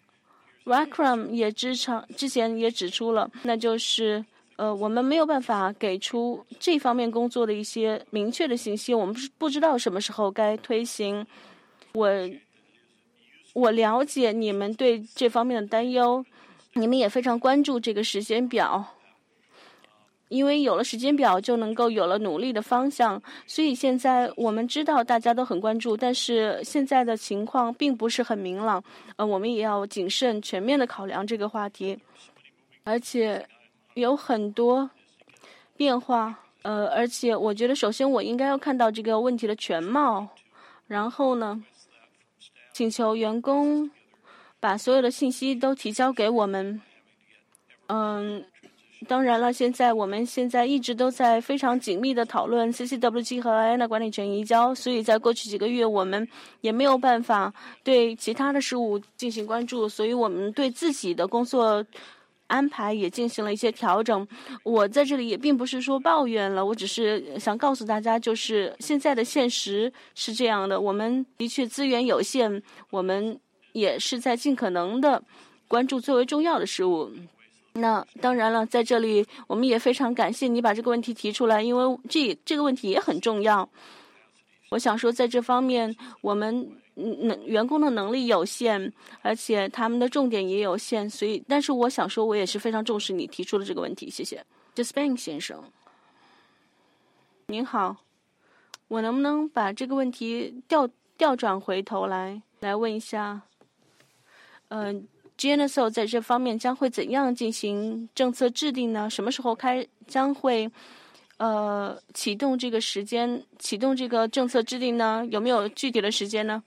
Wakram 也之前之前也指出了，那就是呃，我们没有办法给出这方面工作的一些明确的信息，我们不知道什么时候该推行。我我了解你们对这方面的担忧，你们也非常关注这个时间表。因为有了时间表，就能够有了努力的方向。所以现在我们知道大家都很关注，但是现在的情况并不是很明朗。呃，我们也要谨慎、全面的考量这个话题，而且有很多变化。呃，而且我觉得，首先我应该要看到这个问题的全貌，然后呢，请求员工把所有的信息都提交给我们。嗯。当然了，现在我们现在一直都在非常紧密的讨论 C C W G 和 I A N A 管理权移交，所以在过去几个月我们也没有办法对其他的事务进行关注，所以我们对自己的工作安排也进行了一些调整。我在这里也并不是说抱怨了，我只是想告诉大家，就是现在的现实是这样的，我们的确资源有限，我们也是在尽可能的关注最为重要的事务。那当然了，在这里我们也非常感谢你把这个问题提出来，因为这这个问题也很重要。我想说，在这方面，我们能员工的能力有限，而且他们的重点也有限，所以，但是我想说，我也是非常重视你提出的这个问题。谢谢 Jaspan 先生，您好，我能不能把这个问题调调转回头来来问一下？嗯、呃。G N S O 在这方面将会怎样进行政策制定呢？什么时候开将会呃启动这个时间，启动这个政策制定呢？有没有具体的时间呢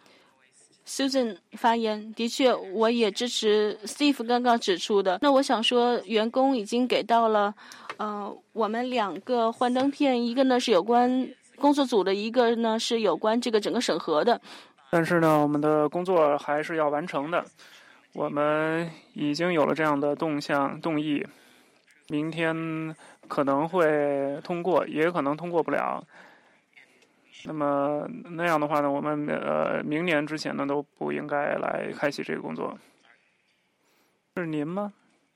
？Susan 发言，的确，我也支持 Steve 刚刚指出的。那我想说，员工已经给到了呃我们两个幻灯片，一个呢是有关工作组的，一个呢是有关这个整个审核的。 但是呢，我们的工作还是要完成的。我们已经有了这样的动向动议，明天可能会通过，也可能通过不了。那么那样的话呢，我们呃明年之前呢都不应该来开启这个工作。是您吗？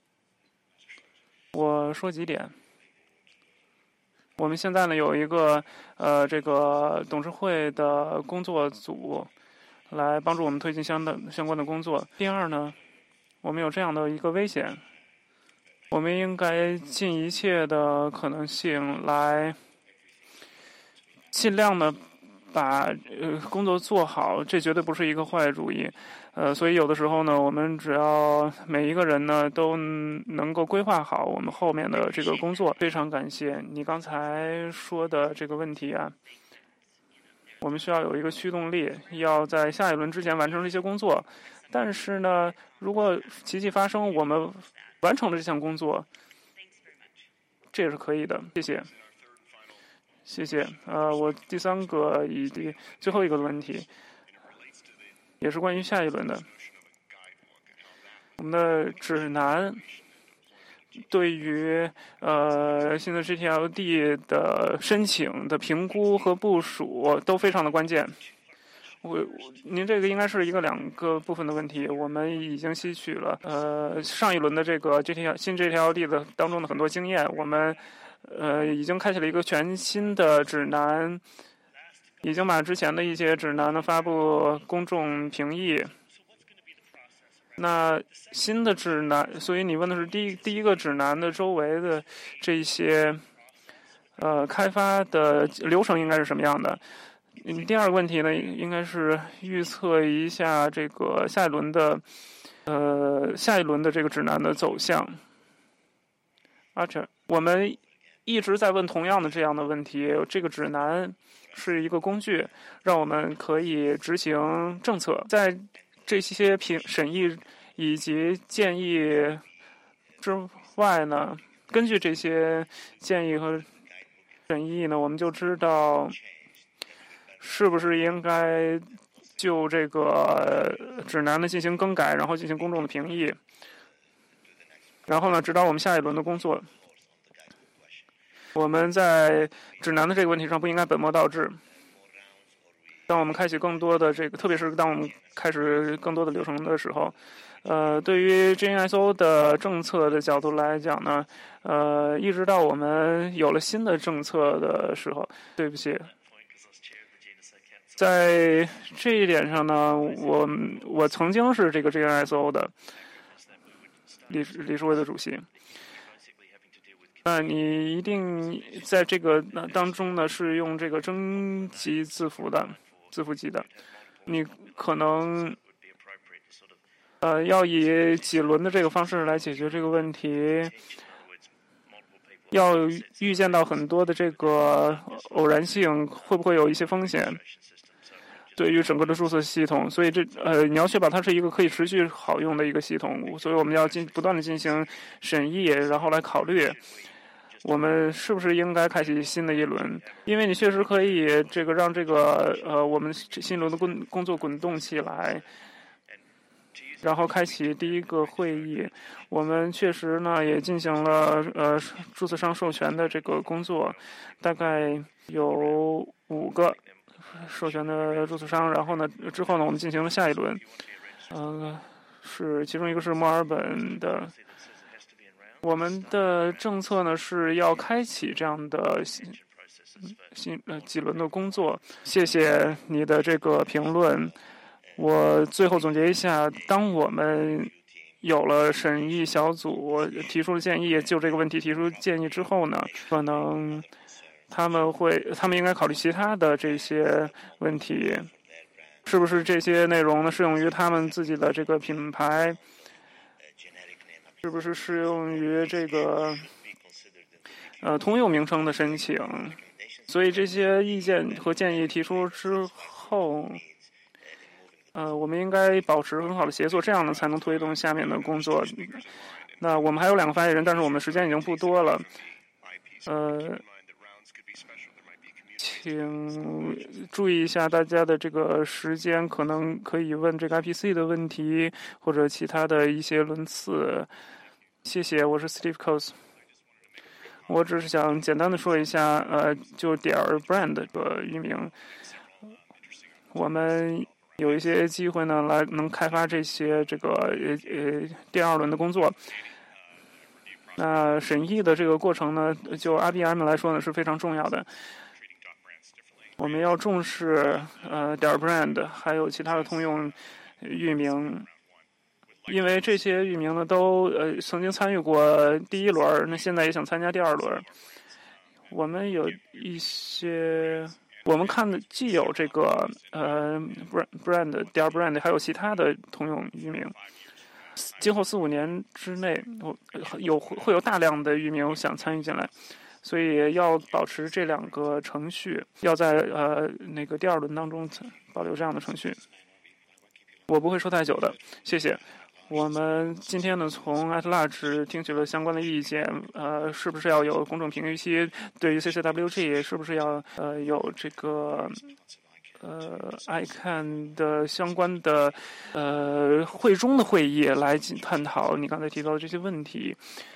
我说几点。我们现在呢有一个呃这个董事会的工作组，来帮助我们推进相的相关的工作。第二呢，我们有这样的一个危险，我们应该尽一切的可能性来尽量的把呃工作做好，这绝对不是一个坏主意。呃，所以有的时候呢，我们只要每一个人呢都能够规划好我们后面的这个工作。非常感谢你刚才说的这个问题啊。我们需要有一个驱动力，要在下一轮之前完成这些工作。但是呢，如果奇迹发生，我们完成了这项工作，这也是可以的。谢谢，谢谢。呃，我第三个以及最后一个问题，也是关于下一轮的。我们的指南对于呃新的 G T L D 的申请的评估和部署都非常的关键。我您这个应该是一个两个部分的问题。我们已经吸取了呃上一轮的这个 G T L 新 G T L D 的当中的很多经验，我们呃已经开启了一个全新的指南，已经把之前的一些指南呢发布公众评议。那新的指南，所以你问的是第一第一个指南的周围的这些呃开发的流程应该是什么样的？嗯，第二个问题呢，应该是预测一下这个下一轮的呃下一轮的这个指南的走向。Archer，我们一直在问同样的这样的问题。这个指南是一个工具，让我们可以执行政策。在这些评审议以及建议之外呢，根据这些建议和审议呢，我们就知道是不是应该就这个指南呢进行更改，然后进行公众的评议，然后呢，指导我们下一轮的工作。我们在指南的这个问题上不应该本末倒置。当我们开启更多的这个，特别是当我们开始更多的流程的时候，呃，对于 G N S O 的政策的角度来讲呢，呃，一直到我们有了新的政策的时候，对不起，在这一点上呢，我我曾经是这个 G N S O 的理事理事会的主席。那你一定在这个当中呢，是用这个征集字符的字符集的，你可能呃要以几轮的这个方式来解决这个问题，要预见到很多的这个偶然性，会不会有一些风险对于整个的注册系统？所以这呃你要确保它是一个可以持续好用的一个系统，所以我们要进不断的进行审议，然后来考虑我们是不是应该开启新的一轮？因为你确实可以这个让这个呃我们新轮的工工作滚动起来，然后开启第一个会议。我们确实呢也进行了呃注册商授权的这个工作，大概有五个授权的注册商，然后呢之后呢我们进行了下一轮，呃是其中一个是墨尔本的。我们的政策呢是要开启这样的新新呃几轮的工作。谢谢你的这个评论。我最后总结一下，当我们有了审议小组提出了建议，就这个问题提出建议之后呢，可能他们会他们应该考虑其他的这些问题，是不是这些内容呢适用于他们自己的这个品牌？是不是适用于这个呃通用名称的申请？所以这些意见和建议提出之后，呃，我们应该保持很好的协作，这样呢才能推动下面的工作。那我们还有两个发言人，但是我们时间已经不多了，呃，请注意一下大家的这个时间，可能可以问这个 I P C 的问题或者其他的一些轮次。谢谢，我是 Steve Coase。我只是想简单的说一下，呃，就点儿 brand 这个域名，我们有一些机会呢，来能开发这些这个呃呃第二轮的工作。那审议的这个过程呢，就 R B M 来说呢是非常重要的。我们要重视呃点儿 brand 还有其他的通用域名。因为这些域名呢都呃曾经参与过第一轮，那现在也想参加第二轮。我们有一些，我们看的既有这个呃 brand 点 brand， 还有其他的通用域名。今后四五年之内，有会有大量的域名想参与进来，所以要保持这两个程序，要在呃那个第二轮当中保留这样的程序。我不会说太久的，谢谢。我们今天呢，从 at large 听取了相关的意见，呃，是不是要有公众评议期？对于 C C W G， 是不是要呃有这个呃 I C A N 的相关的呃会中的会议来探讨你刚才提到的这些问题？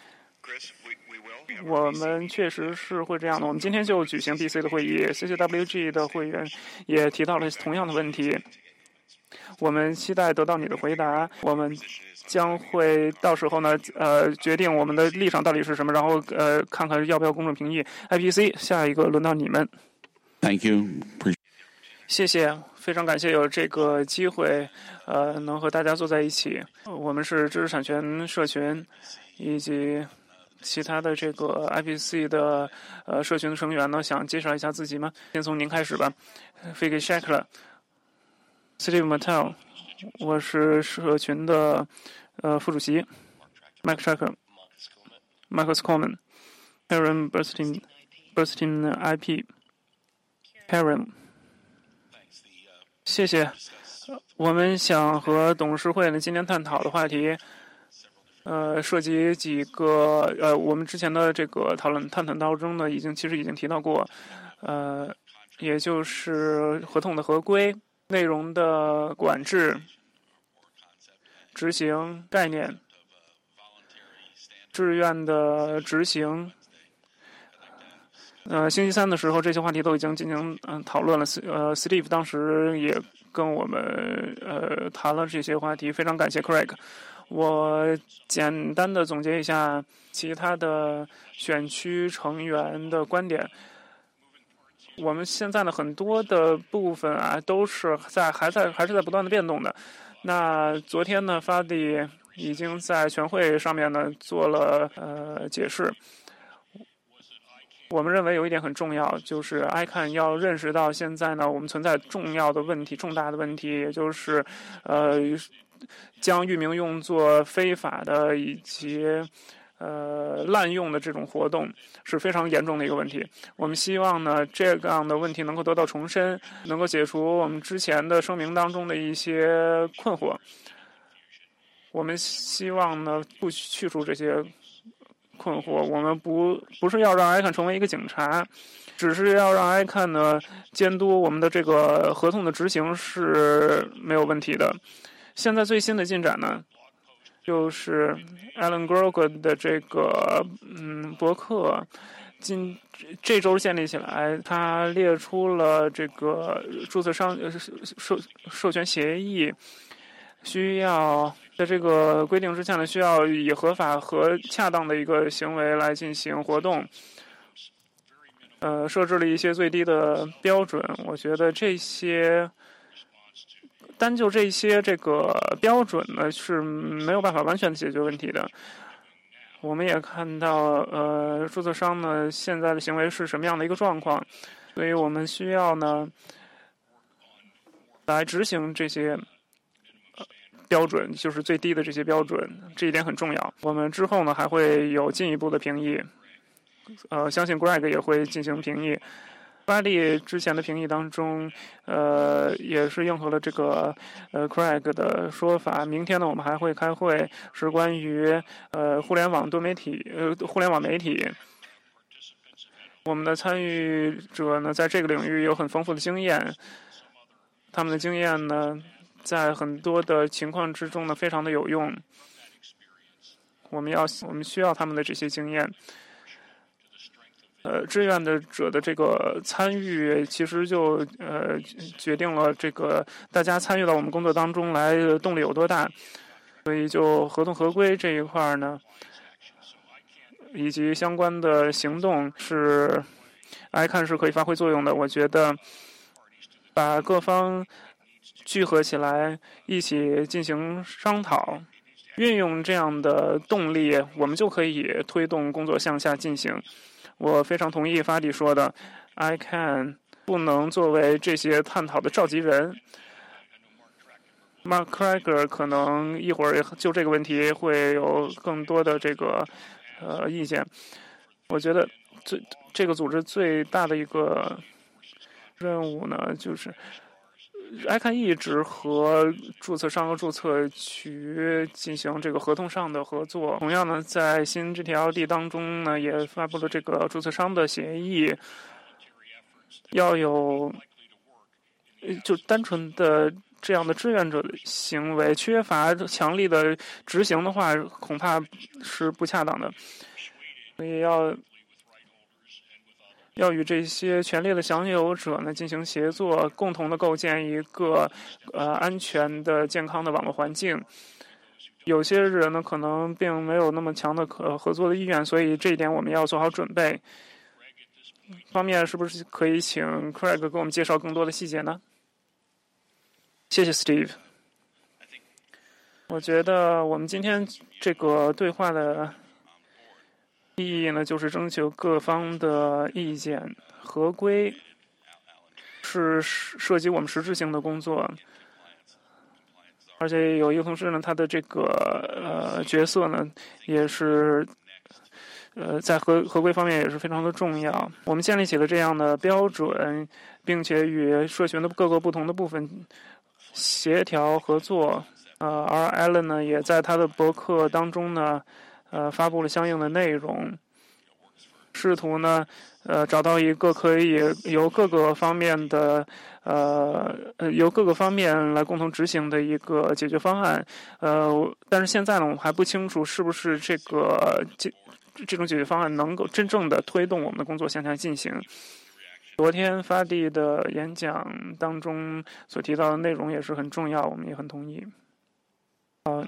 我们确实是会这样的。我们今天就举行 B C 的会议 ，C C W G 的会员也提到了同样的问题。我们期待得到你的回答。我们将会到时候呢，呃，决定我们的立场到底是什么，然后呃，看看要不要公众评议。I P C， 下一个轮到你们。 Thank you. 谢谢，非常感谢有这个机会，呃，能和大家坐在一起。我们是知识产权社群以及其他的这个 I P C 的呃社群的成员呢，想介绍一下自己吗？先从您开始吧。Figgy Shackler、Steve Mattel， 我是社群的呃副主席。Mike Shackler、Marcus Coleman、Karen Burstein、Burstein I P、Karen。谢谢。我们想和董事会呢今天探讨的话题，呃，涉及几个呃，我们之前的这个讨论探讨当中呢，已经其实已经提到过，呃，也就是合同的合规、内容的管制、执行概念、志愿的执行。呃，星期三的时候，这些话题都已经进行嗯、呃、讨论了。呃 ，Steve 当时也跟我们呃谈了这些话题，非常感谢 Craig。我简单的总结一下其他的选区成员的观点。我们现在呢，很多的部分啊，都是在还在还是在不断的变动的。那昨天呢，发迪已经在全会上面呢做了呃解释。我们认为有一点很重要，就是 I C A N 要认识到现在呢，我们存在重要的问题、重大的问题，也就是呃，将域名用作非法的以及呃滥用的这种活动是非常严重的一个问题。我们希望呢，这样的问题能够得到重申，能够解除我们之前的声明当中的一些困惑。我们希望呢，不去除这些困惑，我们不不是要让 I C A N 成为一个警察，只是要让 I C A N 呢监督我们的这个合同的执行是没有问题的。现在最新的进展呢，就是 Alan Grog 的这个嗯博客，今这周建立起来，他列出了这个注册商授授权协议需要。在这个规定之下呢，需要以合法和恰当的一个行为来进行活动，呃，设置了一些最低的标准。我觉得这些单就这些这个标准呢是没有办法完全解决问题的。我们也看到，呃，注册商呢现在的行为是什么样的一个状况，所以我们需要呢来执行这些标准，就是最低的这些标准，这一点很重要。我们之后呢还会有进一步的评议，呃，相信 Greg 也会进行评议。巴利之前的评议当中，呃，也是应和了这个呃 Craig 的说法。明天呢，我们还会开会，是关于呃互联网多媒体呃互联网媒体。我们的参与者呢，在这个领域有很丰富的经验，他们的经验呢，在很多的情况之中呢，非常的有用。我们要我们需要他们的这些经验。呃，志愿的者的这个参与，其实就呃决定了这个大家参与到我们工作当中来的动力有多大。所以，就合同合规这一块呢，以及相关的行动是 I C A N 是可以发挥作用的。我觉得把各方聚合起来，一起进行商讨，运用这样的动力，我们就可以推动工作向下进行。我非常同意法迪说的 ，I C A N 不能作为这些探讨的召集人。Mark Craig 可能一会儿就这个问题会有更多的这个呃意见。我觉得最这个组织最大的一个任务呢，就是I C A N 一直和注册商和注册局进行这个合同上的合作。同样呢，在新 G T L D 当中呢，也发布了这个注册商的协议。要有就单纯的这样的志愿者的行为，缺乏强力的执行的话，恐怕是不恰当的。 所以要要与这些权利的享有者呢进行协作，共同的构建一个呃安全的、健康的网络环境。有些人呢可能并没有那么强的可合作的意愿，所以这一点我们要做好准备。方面是不是可以请 Craig 给我们介绍更多的细节呢？谢谢 Steve。我觉得我们今天这个对话的意义呢，就是征求各方的意见。合规是涉及我们实质性的工作，而且有一个同事呢，他的这个呃角色呢，也是呃在合合规方面也是非常的重要。我们建立起了这样的标准，并且与社群的各个不同的部分协调合作。呃，而 Alan 呢，也在他的博客当中呢，呃，发布了相应的内容，试图呢，呃，找到一个可以由各个方面的，呃，呃，由各个方面来共同执行的一个解决方案。呃，但是现在呢，我们还不清楚是不是这个这这种解决方案能够真正的推动我们的工作向前进行。昨天发地的演讲当中所提到的内容也是很重要，我们也很同意。呃，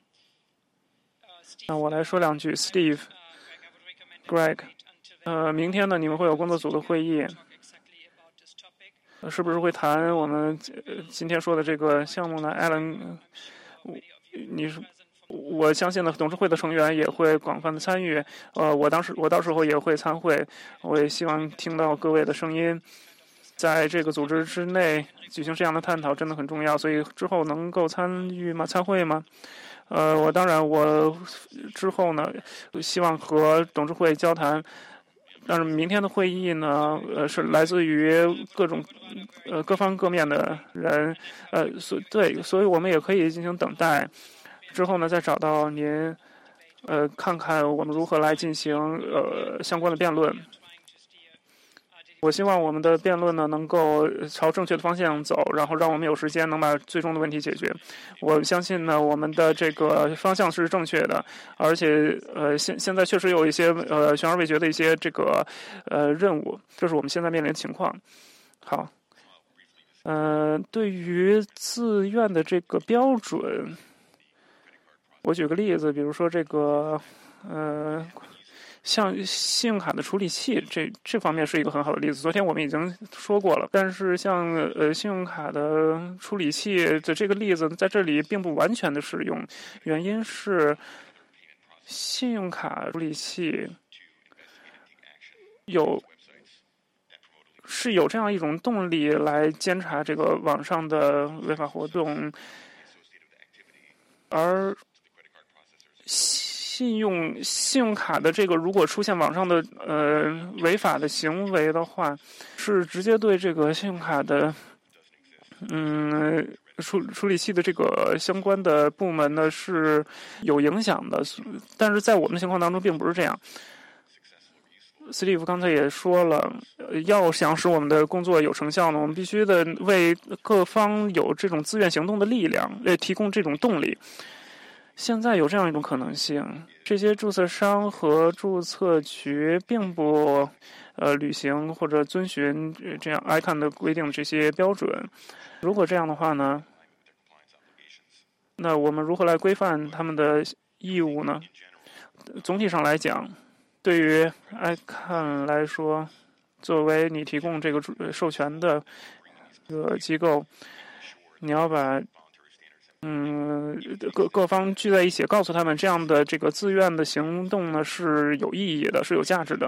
那我来说两句 ，Steve、Greg， 呃，明天呢，你们会有工作组的会议，是不是会谈我们今天说的这个项目呢 ？Alan， 你是，我相信呢，董事会的成员也会广泛的参与。呃，我当时我到时候也会参会，我也希望听到各位的声音。在这个组织之内举行这样的探讨真的很重要，所以之后能够参与吗？参会吗？呃，我当然，我之后呢，希望和董事会交谈。但是明天的会议呢，呃，是来自于各种呃各方各面的人，呃，所对，所以我们也可以进行等待。之后呢，再找到您，呃，看看我们如何来进行呃相关的辩论。我希望我们的辩论呢能够朝正确的方向走，然后让我们有时间能把最终的问题解决。我相信呢，我们的这个方向是正确的，而且呃现现在确实有一些呃悬而未决的一些这个呃任务，这是我们现在面临的情况。好，呃，对于自愿的这个标准，我举个例子，比如说这个呃。像信用卡的处理器，这这方面是一个很好的例子。昨天我们已经说过了，但是像呃信用卡的处理器的这个例子，在这里并不完全的适用。原因是信用卡处理器有是有这样一种动力来监察这个网上的违法活动，而信用信用卡的这个，如果出现网上的呃违法的行为的话，是直接对这个信用卡的嗯处处理器的这个相关的部门呢是有影响的。但是在我们的情况当中并不是这样。Steve 刚才也说了，要想使我们的工作有成效呢，我们必须的为各方有这种自愿行动的力量，呃，提供这种动力。现在有这样一种可能性，这些注册商和注册局并不呃履行或者遵循这样 I C A N 的规定这些标准。如果这样的话呢，那我们如何来规范他们的义务呢？总体上来讲，对于 I C A N 来说，作为你提供这个授权的这个机构，你要把嗯，各各方聚在一起，告诉他们这样的这个自愿的行动呢是有意义的，是有价值的。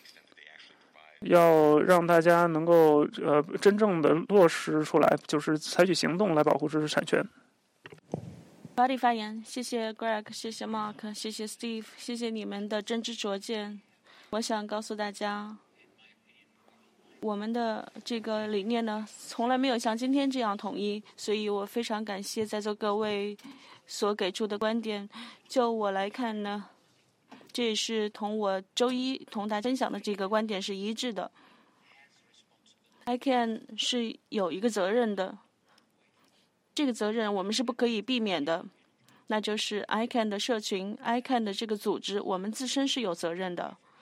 要让大家能够呃真正的落实出来，就是采取行动来保护知识产权。 Body 发言，谢谢 Greg， 谢谢 Mark， 谢谢 Steve， 谢谢你们的真知灼见。我想告诉大家，我们的这个理念呢，从来没有像今天这样统一，所以我非常感谢在座各位所给出的观点。就我来看呢，这也是同我周一同大家分享的这个观点是一致的。I C A N 是有一个责任的，这个责任我们是不可以避免的，那就是 I C A N 的社群 I C A N 的这个组织，我们自身是有责任的。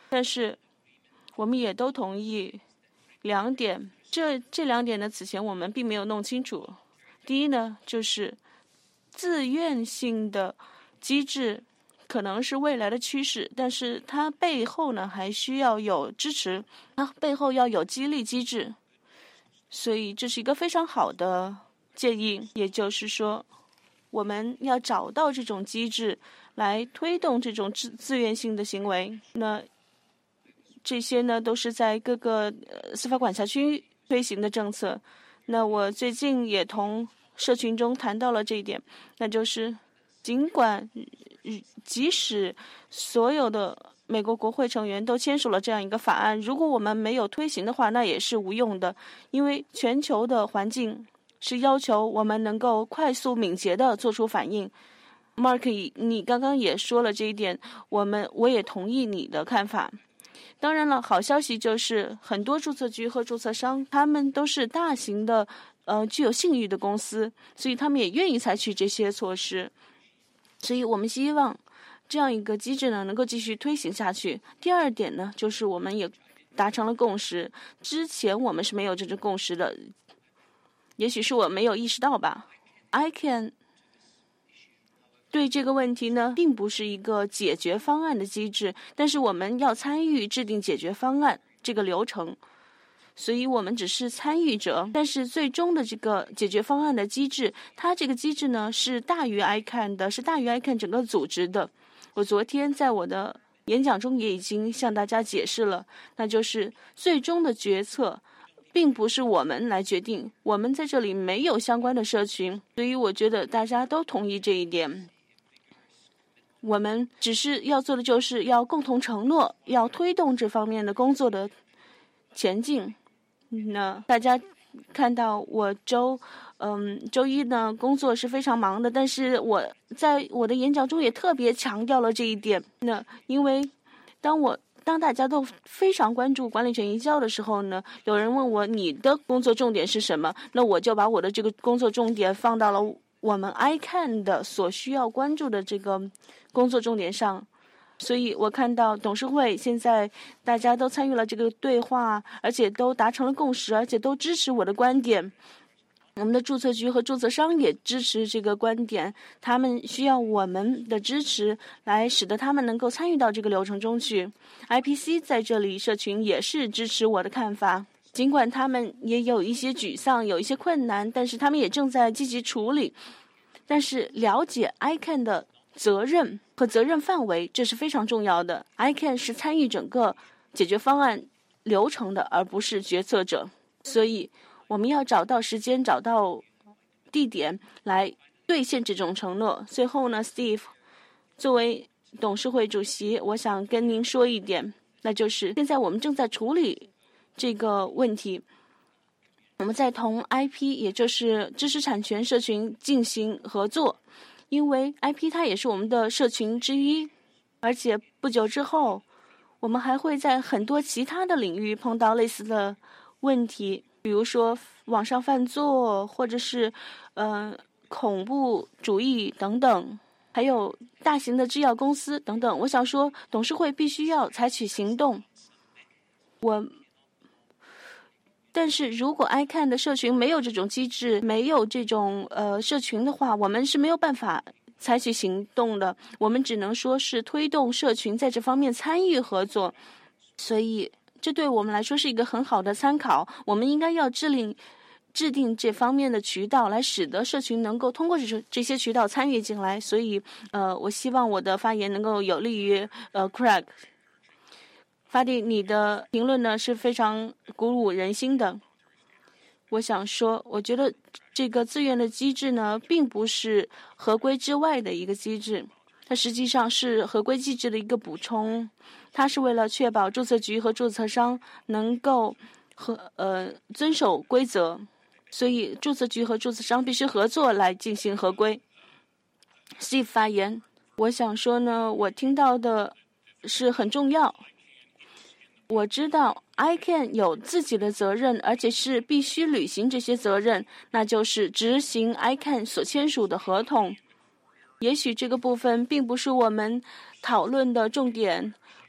但是我们也都同意两点，这这两点呢，此前我们并没有弄清楚。第一呢，就是自愿性的机制可能是未来的趋势，但是它背后呢还需要有支持，它背后要有激励机制，所以这是一个非常好的建议。也就是说，我们要找到这种机制来推动这种自自愿性的行为。那这些呢都是在各个呃司法管辖区推行的政策。那我最近也同社群中谈到了这一点，那就是尽管即使所有的美国国会成员都签署了这样一个法案，如果我们没有推行的话，那也是无用的，因为全球的环境是要求我们能够快速敏捷地做出反应。Mark， 你刚刚也说了这一点，我们我也同意你的看法。当然了，好消息就是很多注册局和注册商，他们都是大型的呃具有信誉的公司，所以他们也愿意采取这些措施。所以我们希望这样一个机制呢能够继续推行下去。第二点呢，就是我们也达成了共识，之前我们是没有这种共识的，也许是我没有意识到吧。I can 对这个问题呢并不是一个解决方案的机制，但是我们要参与制定解决方案这个流程，所以我们只是参与者，但是最终的这个解决方案的机制，它这个机制呢是大于 I C A N 的，是大于 I C A N 整个组织的。我昨天在我的演讲中也已经向大家解释了，那就是最终的决策并不是我们来决定，我们在这里没有相关的社群，所以我觉得大家都同意这一点。我们只是要做的就是要共同承诺，要推动这方面的工作的前进。那大家看到我周嗯周一呢工作是非常忙的，但是我在我的演讲中也特别强调了这一点。那因为当我当大家都非常关注管理权移交的时候呢，有人问我你的工作重点是什么，那我就把我的这个工作重点放到了我们 I C A N 的所需要关注的这个工作重点上。所以我看到董事会现在大家都参与了这个对话，而且都达成了共识，而且都支持我的观点。我们的注册局和注册商也支持这个观点，他们需要我们的支持来使得他们能够参与到这个流程中去。I P C 在这里社群也是支持我的看法，尽管他们也有一些沮丧，有一些困难，但是他们也正在积极处理。但是了解 I C A N 的责任和责任范围，这是非常重要的。I C A N 是参与整个解决方案流程的，而不是决策者。所以我们要找到时间，找到地点来兑现这种承诺。最后呢 ，Steve 作为董事会主席，我想跟您说一点，那就是现在我们正在处理这个问题。我们在同 I P， 也就是知识产权社群进行合作。因为 I P 它也是我们的社群之一，而且不久之后，我们还会在很多其他的领域碰到类似的问题，比如说网上犯罪，或者是呃恐怖主义等等，还有大型的制药公司等等。我想说，董事会必须要采取行动。我。但是如果 I C A N 的社群没有这种机制，没有这种呃社群的话，我们是没有办法采取行动的。我们只能说是推动社群在这方面参与合作。所以这对我们来说是一个很好的参考。我们应该要制定制定这方面的渠道，来使得社群能够通过这这些渠道参与进来。所以呃，我希望我的发言能够有利于呃 Craig。法蒂，你的评论呢是非常鼓舞人心的。我想说，我觉得这个自愿的机制呢，并不是合规之外的一个机制，它实际上是合规机制的一个补充。它是为了确保注册局和注册商能够和呃遵守规则，所以注册局和注册商必须合作来进行合规。Steve 发言，我想说呢，我听到的是很重要。我知道 I C A N 有自己的责任，而且是必须履行这些责任，那就是执行 I C A N 所签署的合同。也许这个部分并不是我们讨论的重点，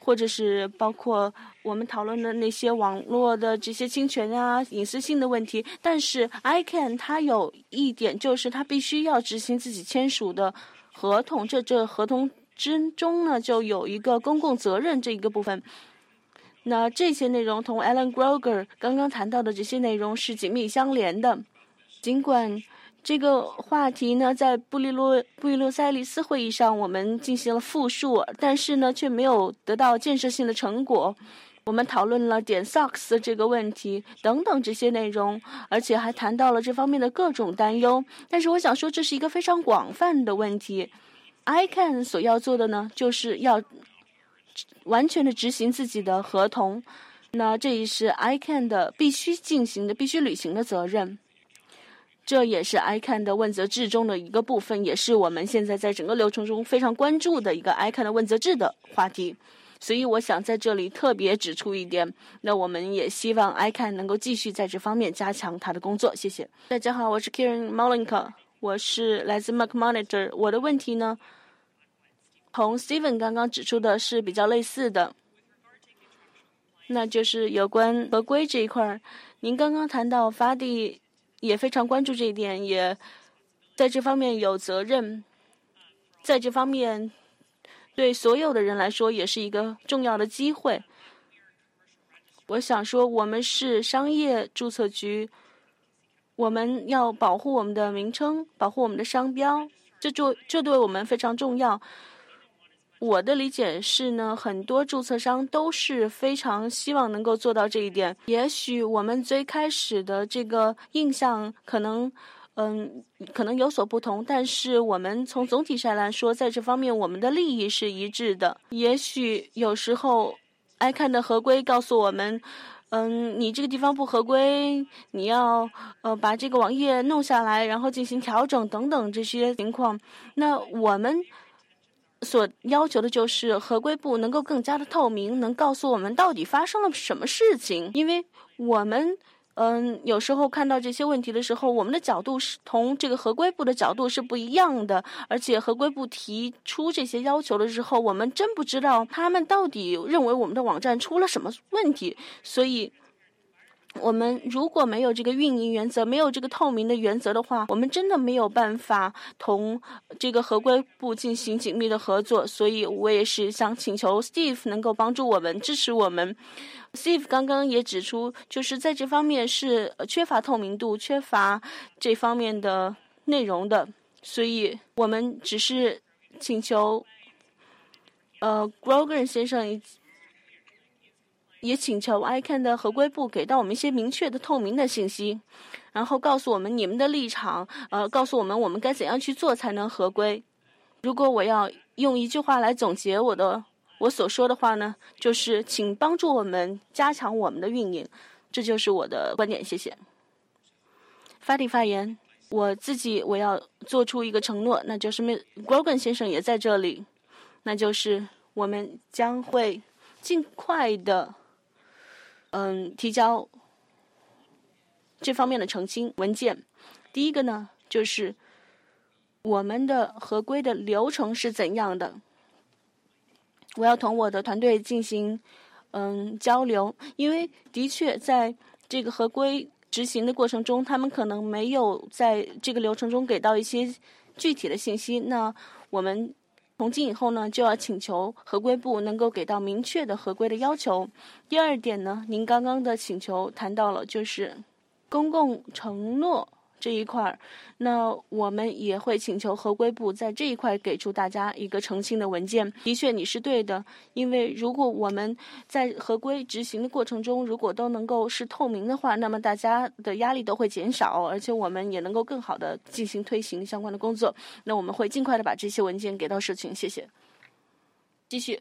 或者是包括我们讨论的那些网络的这些侵权啊、隐私性的问题。但是 I C A N 它有一点就是它必须要执行自己签署的合同，这这合同之中呢就有一个公共责任这一个部分。那这些内容同 Alan Groger 刚刚谈到的这些内容是紧密相连的。尽管这个话题呢，在布利洛布宜诺斯艾利斯会议上我们进行了复述，但是呢，却没有得到建设性的成果。我们讨论了点 S O X 这个问题等等这些内容，而且还谈到了这方面的各种担忧。但是我想说，这是一个非常广泛的问题。I C A N 所要做的呢，就是要完全的执行自己的合同。那这也是 I C A N 的必须进行的、必须履行的责任。这也是 I C A N 的问责制中的一个部分，也是我们现在在整个流程中非常关注的一个 I C A N 的问责制的话题。所以我想在这里特别指出一点，那我们也希望 I C A N 能够继续在这方面加强他的工作。谢谢。大家好，我是 Kieran Molenka， 我是来自 Mac Monitor。我的问题呢，同 Steven 刚刚指出的是比较类似的，那就是有关合规这一块。您刚刚谈到法蒂也非常关注这一点，也在这方面有责任，在这方面对所有的人来说也是一个重要的机会。我想说，我们是商业注册局，我们要保护我们的名称，保护我们的商标，这就这对我们非常重要。我的理解是呢，很多注册商都是非常希望能够做到这一点。也许我们最开始的这个印象可能，嗯，可能有所不同，但是我们从总体上来说，在这方面我们的利益是一致的。也许有时候 I C A N 的合规告诉我们，嗯，你这个地方不合规，你要呃把这个网页弄下来，然后进行调整等等这些情况。那我们所要求的就是合规部能够更加的透明，能告诉我们到底发生了什么事情。因为我们嗯有时候看到这些问题的时候，我们的角度是同这个合规部的角度是不一样的，而且合规部提出这些要求的时候，我们真不知道他们到底认为我们的网站出了什么问题。所以我们如果没有这个运营原则，没有这个透明的原则的话，我们真的没有办法同这个合规部进行紧密的合作。所以我也是想请求 Steve 能够帮助我们，支持我们。Steve 刚刚也指出，就是在这方面是缺乏透明度，缺乏这方面的内容的。所以我们只是请求呃 Grogan 先生也请求 I C A N 的合规部给到我们一些明确的透明的信息，然后告诉我们你们的立场，呃，告诉我们我们该怎样去做才能合规。如果我要用一句话来总结我的我所说的话呢，就是请帮助我们加强我们的运营，这就是我的观点。谢谢。发题发言，我自己我要做出一个承诺，那就是 Grogan 先生也在这里，那就是我们将会尽快的嗯，提交这方面的澄清文件。第一个呢，就是我们的合规的流程是怎样的。我要同我的团队进行嗯交流，因为的确在这个合规执行的过程中，他们可能没有在这个流程中给到一些具体的信息。那我们从今以后呢，就要请求合规部能够给到明确的合规的要求。第二点呢，您刚刚的请求谈到了就是公共承诺这一块，那我们也会请求合规部在这一块给出大家一个澄清的文件。的确你是对的，因为如果我们在合规执行的过程中如果都能够是透明的话，那么大家的压力都会减少，而且我们也能够更好的进行推行相关的工作。那我们会尽快的把这些文件给到社群。谢谢。继续。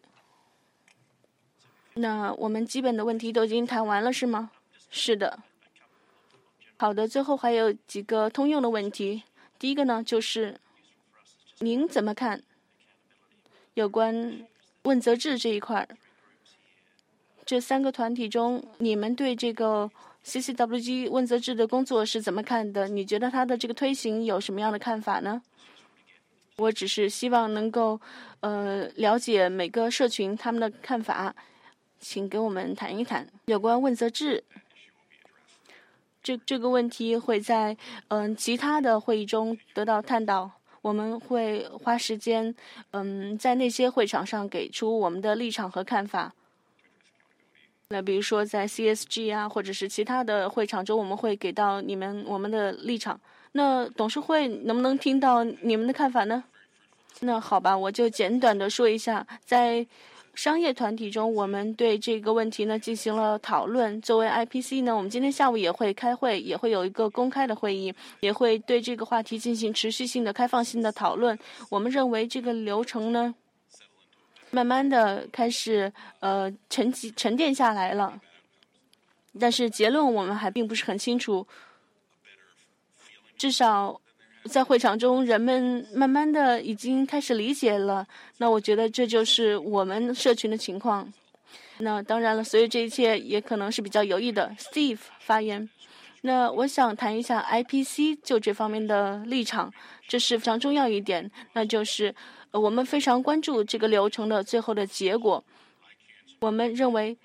那我们基本的问题都已经谈完了是吗？是的。好的，最后还有几个通用的问题。第一个呢，就是您怎么看有关问责制这一块？这三个团体中，你们对这个 C C W G 问责制的工作是怎么看的？你觉得它的这个推行有什么样的看法呢？ 我只是希望能够呃了解每个社群他们的看法，请给我们谈一谈有关问责制。这这个问题会在嗯、呃、其他的会议中得到探讨。我们会花时间嗯在那些会场上给出我们的立场和看法。那比如说在 C S G 啊，或者是其他的会场中，我们会给到你们我们的立场。那董事会能不能听到你们的看法呢？那好吧，我就简短的说一下，在商业团体中，我们对这个问题呢进行了讨论。作为 I P C 呢，我们今天下午也会开会，也会有一个公开的会议，也会对这个话题进行持续性的、开放性的讨论。我们认为这个流程呢，慢慢的开始呃沉积沉淀下来了，但是结论我们还并不是很清楚。至少在会场中，人们慢慢的已经开始理解了。那我觉得这就是我们社群的情况。那当然了，所有这一切也可能是比较有益的。Steve 发言。那我想谈一下 I P C 就这方面的立场，这是非常重要一点，那就是我们非常关注这个流程的最后的结果。我们认为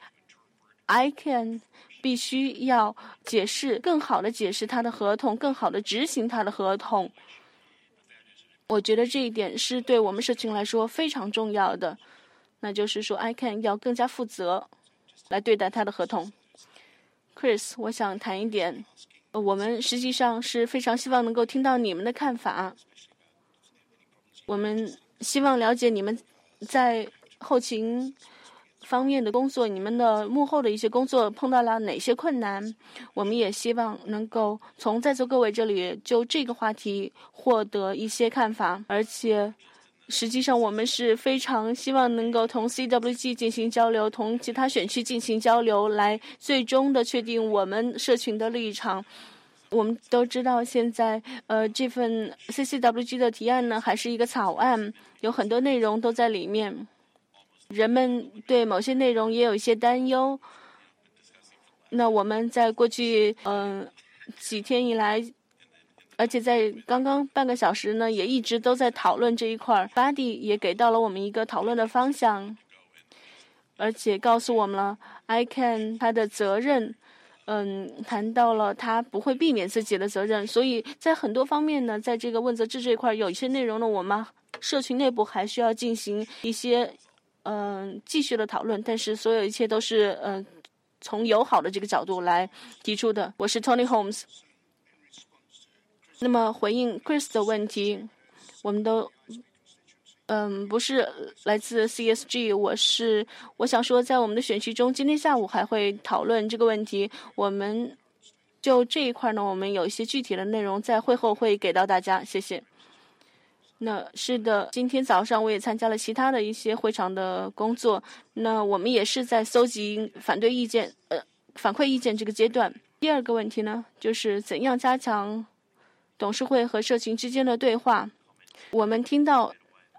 I C A N 必须要解释，更好的解释他的合同，更好的执行他的合同。我觉得这一点是对我们社群来说非常重要的，那就是说 I C A N 要更加负责来对待他的合同。Chris， 我想谈一点，我们实际上是非常希望能够听到你们的看法。我们希望了解你们在后勤方面的工作，你们的幕后的一些工作碰到了哪些困难。我们也希望能够从在座各位这里就这个话题获得一些看法，而且实际上我们是非常希望能够同 C W G 进行交流，同其他选区进行交流，来最终的确定我们社群的立场。我们都知道现在呃这份 C C W G 的提案呢还是一个草案，有很多内容都在里面，人们对某些内容也有一些担忧。那我们在过去嗯、呃、几天以来，而且在刚刚半个小时呢，也一直都在讨论这一块。Buddy 也给到了我们一个讨论的方向，而且告诉我们了 I C A N 他的责任，嗯，谈到了他不会避免自己的责任。所以在很多方面呢，在这个问责制这一块，有一些内容呢，我们社群内部还需要进行一些嗯、呃、继续的讨论。但是所有一切都是嗯、呃、从友好的这个角度来提出的。我是 Tony Holmes。那么回应 Chris 的问题，我们都嗯不是来自 C S G， 我是我想说在我们的选区中，今天下午还会讨论这个问题。我们就这一块呢，我们有一些具体的内容在会后会给到大家。谢谢。那是的，今天早上我也参加了其他的一些会场的工作，那我们也是在搜集反对意见呃反馈意见这个阶段。第二个问题呢，就是怎样加强董事会和社群之间的对话。我们听到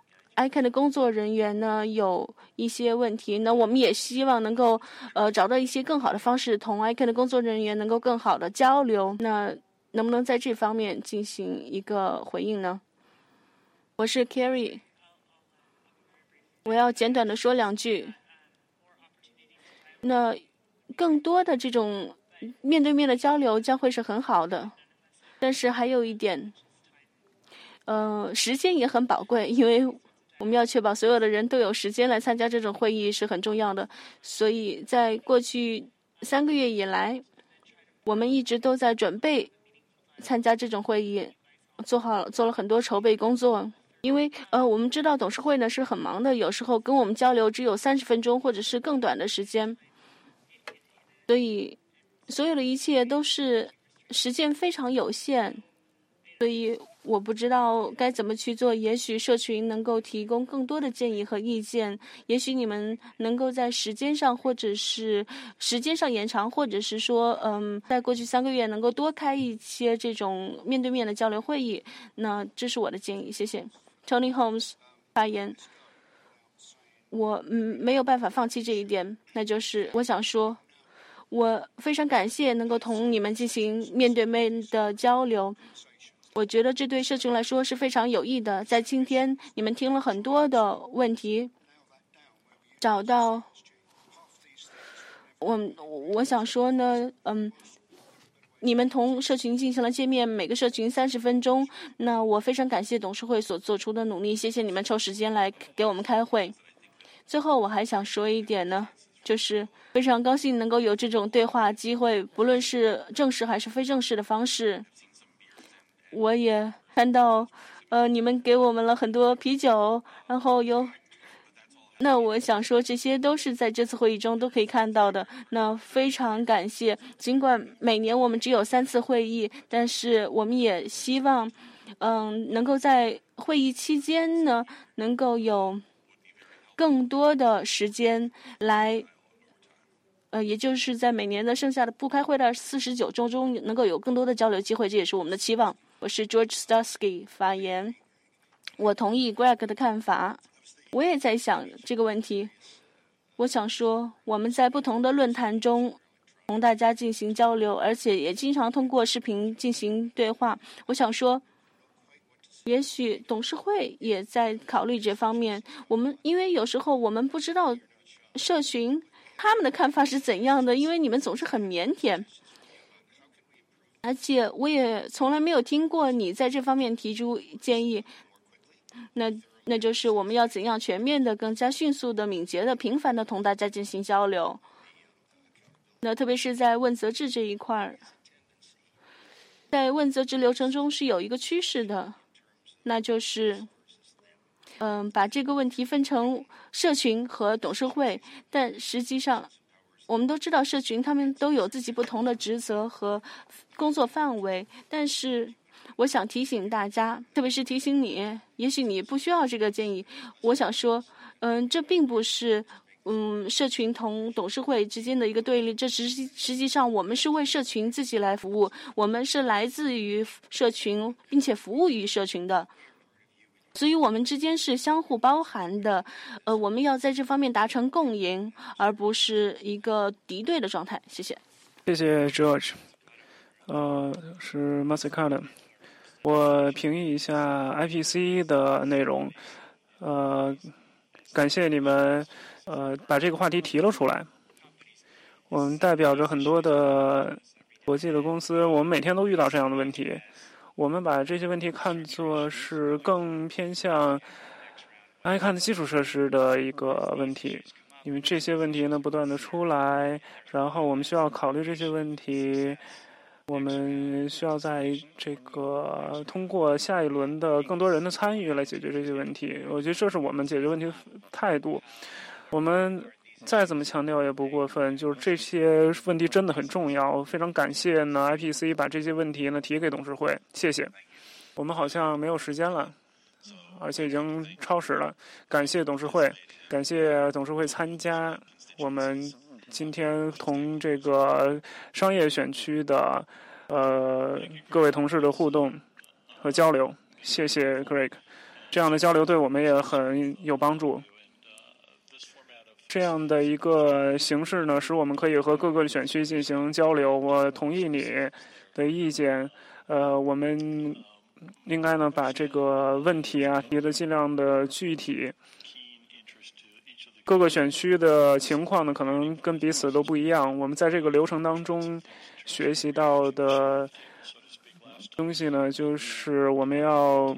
I C A N 的工作人员呢有一些问题，那我们也希望能够呃找到一些更好的方式，同 I C A N 的工作人员能够更好的交流。那能不能在这方面进行一个回应呢？我是 Carrie， 我要简短的说两句。那更多的这种面对面的交流将会是很好的，但是还有一点，呃，时间也很宝贵，因为我们要确保所有的人都有时间来参加这种会议是很重要的。所以在过去三个月以来，我们一直都在准备参加这种会议，做好做了很多筹备工作。因为呃，我们知道董事会呢是很忙的，有时候跟我们交流只有三十分钟或者是更短的时间，所以所有的一切都是时间非常有限，所以我不知道该怎么去做。也许社群能够提供更多的建议和意见，也许你们能够在时间上或者是时间上延长，或者是说嗯，在过去三个月能够多开一些这种面对面的交流会议。那这是我的建议，谢谢。Tony Holmes 发言，我嗯没有办法放弃这一点，那就是我想说，我非常感谢能够同你们进行面对面的交流。 我觉得这对社群来说是非常有益的。在今天，你们听了很多的问题，找到我，我想说呢，嗯。你们同社群进行了见面，每个社群三十分钟。那我非常感谢董事会所做出的努力，谢谢你们抽时间来给我们开会。最后我还想说一点呢，就是非常高兴能够有这种对话机会，不论是正式还是非正式的方式。我也看到，呃，你们给我们了很多啤酒，然后有。那我想说，这些都是在这次会议中都可以看到的。那非常感谢，尽管每年我们只有三次会议，但是我们也希望，嗯，能够在会议期间呢，能够有更多的时间来，呃，也就是在每年的剩下的不开会的四十九周中，能够有更多的交流机会，这也是我们的期望。我是 George Stasky 发言，我同意 Greg 的看法。我也在想这个问题，我想说我们在不同的论坛中同大家进行交流，而且也经常通过视频进行对话。我想说，也许董事会也在考虑这方面。我们因为有时候我们不知道社群他们的看法是怎样的，因为你们总是很腼腆，而且我也从来没有听过你在这方面提出建议。那那就是我们要怎样全面的、更加迅速的、敏捷的、频繁的同大家进行交流。那特别是在问责制这一块儿，在问责制流程中是有一个趋势的，那就是，嗯，把这个问题分成社群和董事会。但实际上，我们都知道社群他们都有自己不同的职责和工作范围，但是。我想提醒大家，特别是提醒你，也许你不需要这个建议。我想说，嗯，这并不是嗯社群同董事会之间的一个对立，这实际实际上我们是为社群自己来服务，我们是来自于社群，并且服务于社群的，所以我们之间是相互包含的。呃，我们要在这方面达成共赢，而不是一个敌对的状态。谢谢。 谢谢 George。呃，是 Masakada。我评议一下 I P C 的内容，呃，感谢你们，呃，把这个话题提了出来。我们代表着很多的国际的公司，我们每天都遇到这样的问题。我们把这些问题看作是更偏向 I C A N 的基础设施的一个问题，因为这些问题呢不断的出来，然后我们需要考虑这些问题。我们需要在这个通过下一轮的更多人的参与来解决这些问题。我觉得这是我们解决问题的态度。我们再怎么强调也不过分，就是这些问题真的很重要。非常感谢呢 I P C 把这些问题呢提给董事会，谢谢。我们好像没有时间了，而且已经超时了。感谢董事会，感谢董事会参加我们今天同这个商业选区的呃各位同事的互动和交流，谢谢 Greg， 这样的交流对我们也很有帮助。这样的一个形式呢，使我们可以和各个选区进行交流。我同意你的意见，呃，我们应该呢把这个问题啊提得尽量的具体。各个选区的情况呢，可能跟彼此都不一样。我们在这个流程当中学习到的东西呢，就是我们要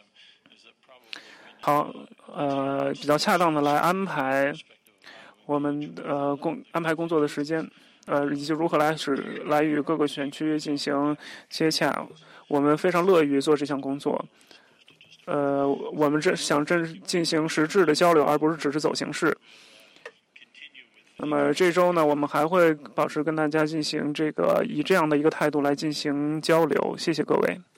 好呃比较恰当的来安排我们呃工安排工作的时间，呃以及如何来使来与各个选区进行接洽。我们非常乐于做这项工作。呃，我们这想真进行实质的交流，而不是只是走形式。那么这周呢，我们还会保持跟大家进行这个以这样的一个态度来进行交流。谢谢各位。